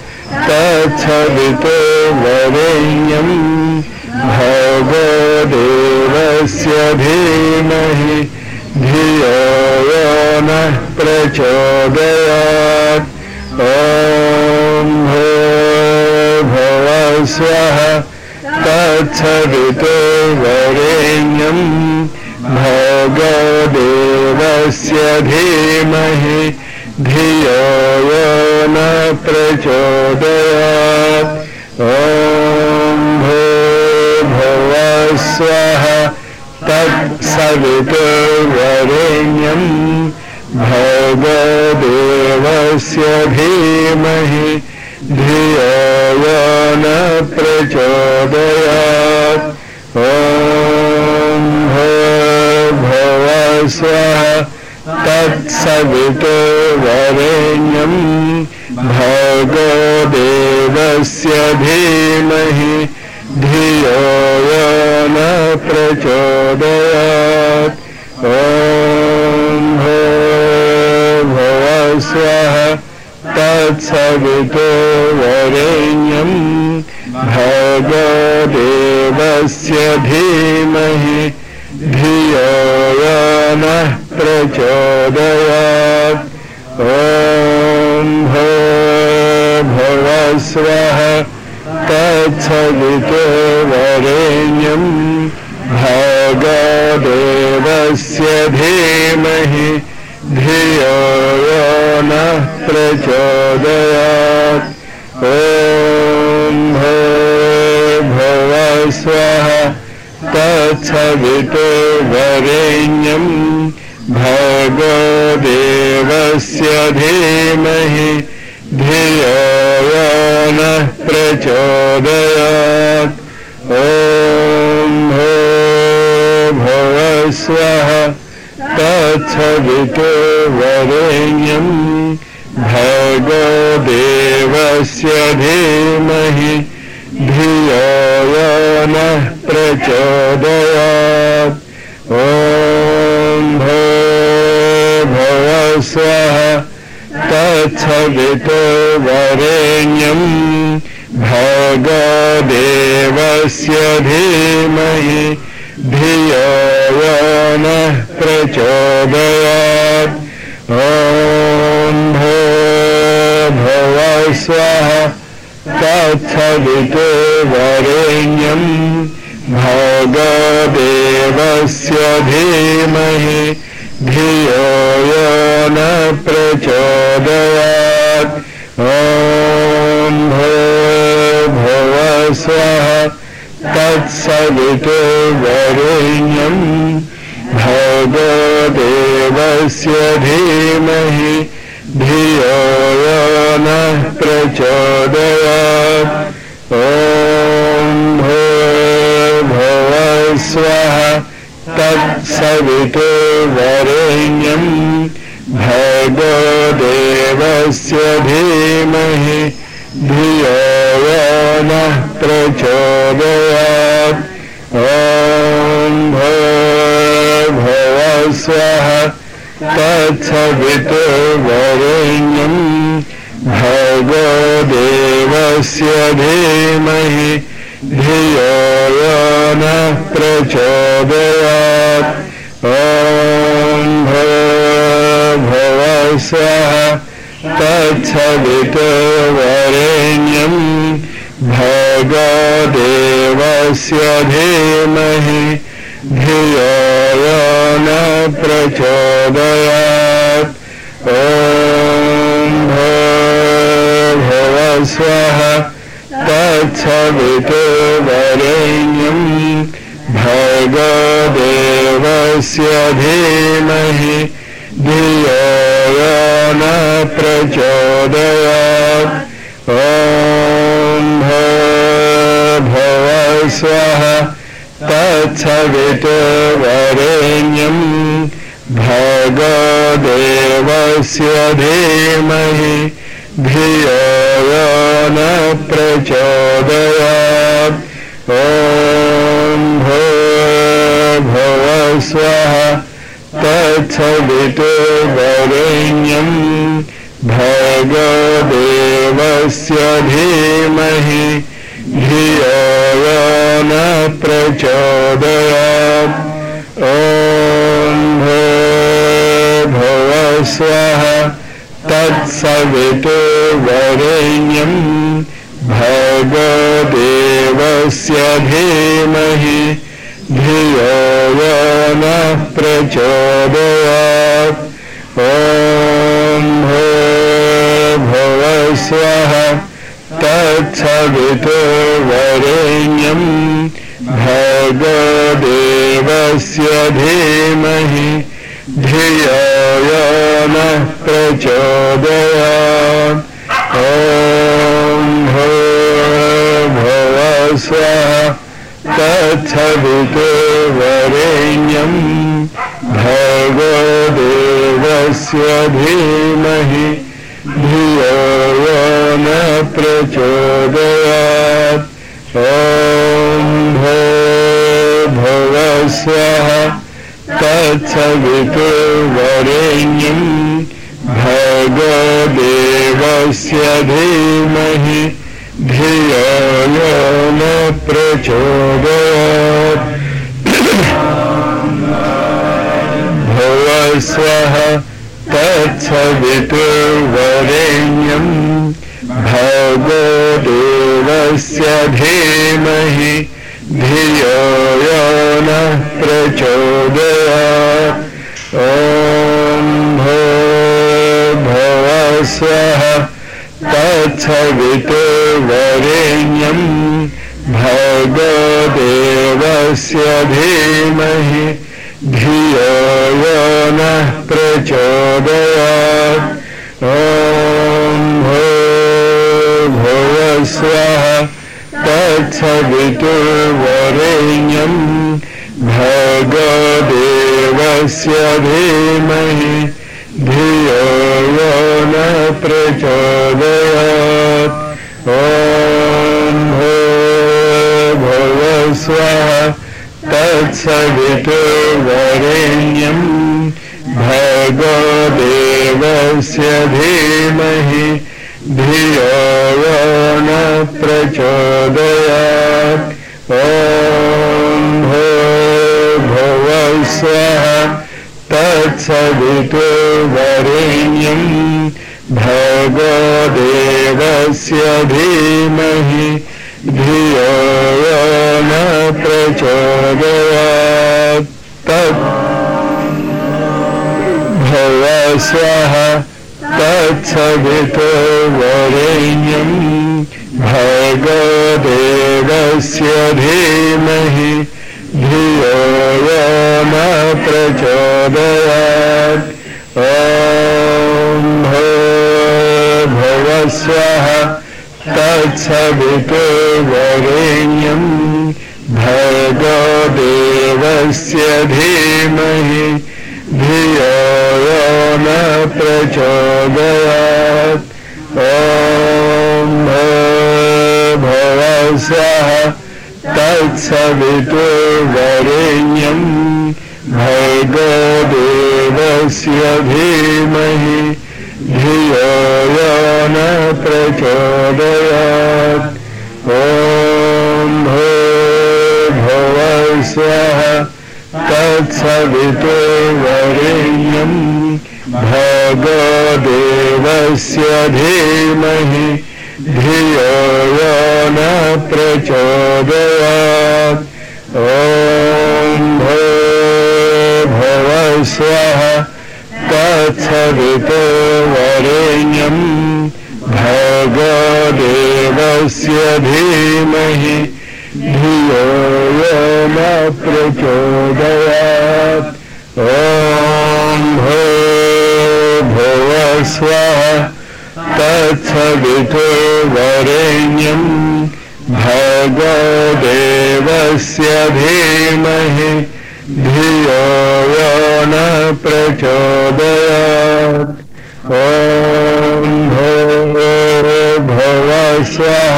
तत्सवितुर्वरेण्यं भर्गो देवस्य धीमहि धियो यो नः प्रचोदयात् ॐ भूर्भुवः स्वः तत्सवितुर्वरेण्यं भर्गो देवस्य धीमहि धियो यो नः प्रचोदयात् ॐ भूर्भुवः स्वः तत्सवितुर्वरेण्यं भर्गो देवस्य धीमहि धियो यो न प्रचोदयात् ॐ भूर्भुवः स्वः तत्सवितुर्वरेण्यं भर्गो देवस्य धीमहि धियो यो न प्रचोदयात् ॐ भूर्भुवः स्वः तत्सवितुर्वरेण्यं भर्गो देवस्य धीमहि धियो यो नः प्रचोदयात् ॐ भूर्भुवः स्वः तत्सवितुर्वरेण्यं भर्गो देवस्य धीमहि धियो यो नः प्रचोदयात् ॐ भूर्भुवः स्वः तत्सवितुर्वरेण्यं भर्गो देवस्य धीमहि धियो यो नः प्रचोदयात् ॐ भूर्भुवः स्वः तत्सवितुर्वरेण्यं भर्गो देवस्य धीमहि धियो यो नः प्रचोदयात् ॐ भूर्भुवः स्वः तत्सवितुर्वरेण्यं भर्गो देवस्य धीमहि धियो यो नः प्रचोदयात् ॐ भूर्भुवः स्वः तत्सवितुर्वरेण्यं भर्गो देवस्य धीमहि धियो यो नः प्रचोदयात् ॐ भूर्भुवः स्वः तत्सवितुर्वरेण्यं भर्गो देवस्य धीमहि धियो यो नः प्रचोदयात् ॐ भूर्भुवः स्वः तत्सवितुर्वरेण्यं भर्गो देवस्य धीमहि धियो यो नः प्रचोदयात् ॐ भूर्भुवः स्वः तत्सवितुर्वरेण्यं भर्गो देवस्य धीमहि धियो यो नः प्रचोदयात् ॐ भूर्भुवः स्वः तत्सवितुर्वरेण्यं भर्गो देवस्य धीमहि धियो यो नः प्रचोदयात् ॐ भूर्भुवः स्वः तत्सवितुर्वरेण्यं भर्गो देवस्य धीमहि धियो यो नः प्रचोदयात् ॐ भूर्भुवः स्वः तत्सवितुर्वरेण्यं भर्गो देवस्य धीमहि धियो यो नः प्रचोदयात् ॐ भूर्भुवः स्वः तत्सवितुर्वरेण्यं भर्गो देवस्य धीमहि धियो यो नः प्रचोदयात् ॐ भूर्भुवः स्वः तत्सवितुर्वरेण्यं भर्गो देवस्य धीमहि धियो यो नः प्रचोदयात् ॐ भूर्भुवः स्वः तत्सवितुर्वरेण्यं भर्गो देवस्य धीमहि धियो यो नः प्रचोदयात्। ॐ भूर्भुवः स्वः तत्सवितुर्वरेण्यं भर्गो देवस्य धीमहि धियो यो नः प्रचोदयात्। ॐ भूर्भुवः स्वः तत्सवितुर्वरेण्यं भर्गो देवस्य धीमहि धियो यो नः प्रचोदयात्। भुवः स्वः तत्सवितुर्वरेण्यं भर्गो देवस्य धीमहि धियो यो नः प्रचोदयात्। ॐ भूर्भुवः स्वः तत्सवितुर्वरेण्यं भर्गो देवस्य धीमहि धियो यो नः प्रचोदयात्। ॐ भूर्भुवः स्वः तत्सवितुर्वरेण्यं भर्गो देवस्य धीमहि धियो यो नः प्रचोदयात्। ॐ भूर्भुवः स्वः तत्सवितुर्वरेण्यं भर्गो देवस्य धीमहि धियो यो नः प्रचोदयात्। ॐ भूर्भुवः स्वः तत्सवितुर्वरेण्यं भर्गो देवस्य धीमहि धियो यो नः प्रचोदयात्। भुवः स्वः तत्सवितुर्वरेण्यं भर्गो देवस्य धीमहि धियो यो नः प्रचोदयात्। ॐ भूर्भुवः स्वः तत्सवितुर्वरेण्यं भर्गो देवस्य धीमहि धियो यो नः प्रचोदयात्। ॐ भूर्भुवः स्वः तत्सवितुर्वरेण्यं भर्गो देवस्य धीमहि धियो यो नः प्रचोदयात्। ॐ भूर्भुवः स्वः तत्सवितुर्वरेण्यं भर्गो देवस्य धीमहि धियो यो नः प्रचोदयात्। ॐ भूर्भुवः स्वः तत्सवितुर्वरेण्यं भर्गो देवस्य धीमहि धियो यो नः प्रचोदयात्। ॐ भूर्भुवः स्वः तत्सवितुर्वरेण्यं भर्गो देवस्य धीमहि धियो यो नः प्रचोदयात्। ॐ भूर्भुवः स्वः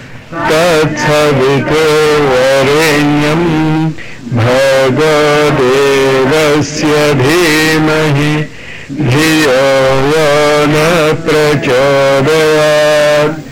तत्सवितुर्वरेण्यं भर्गो देवस्य धीमहि धियो यो नः प्रचोदयात्।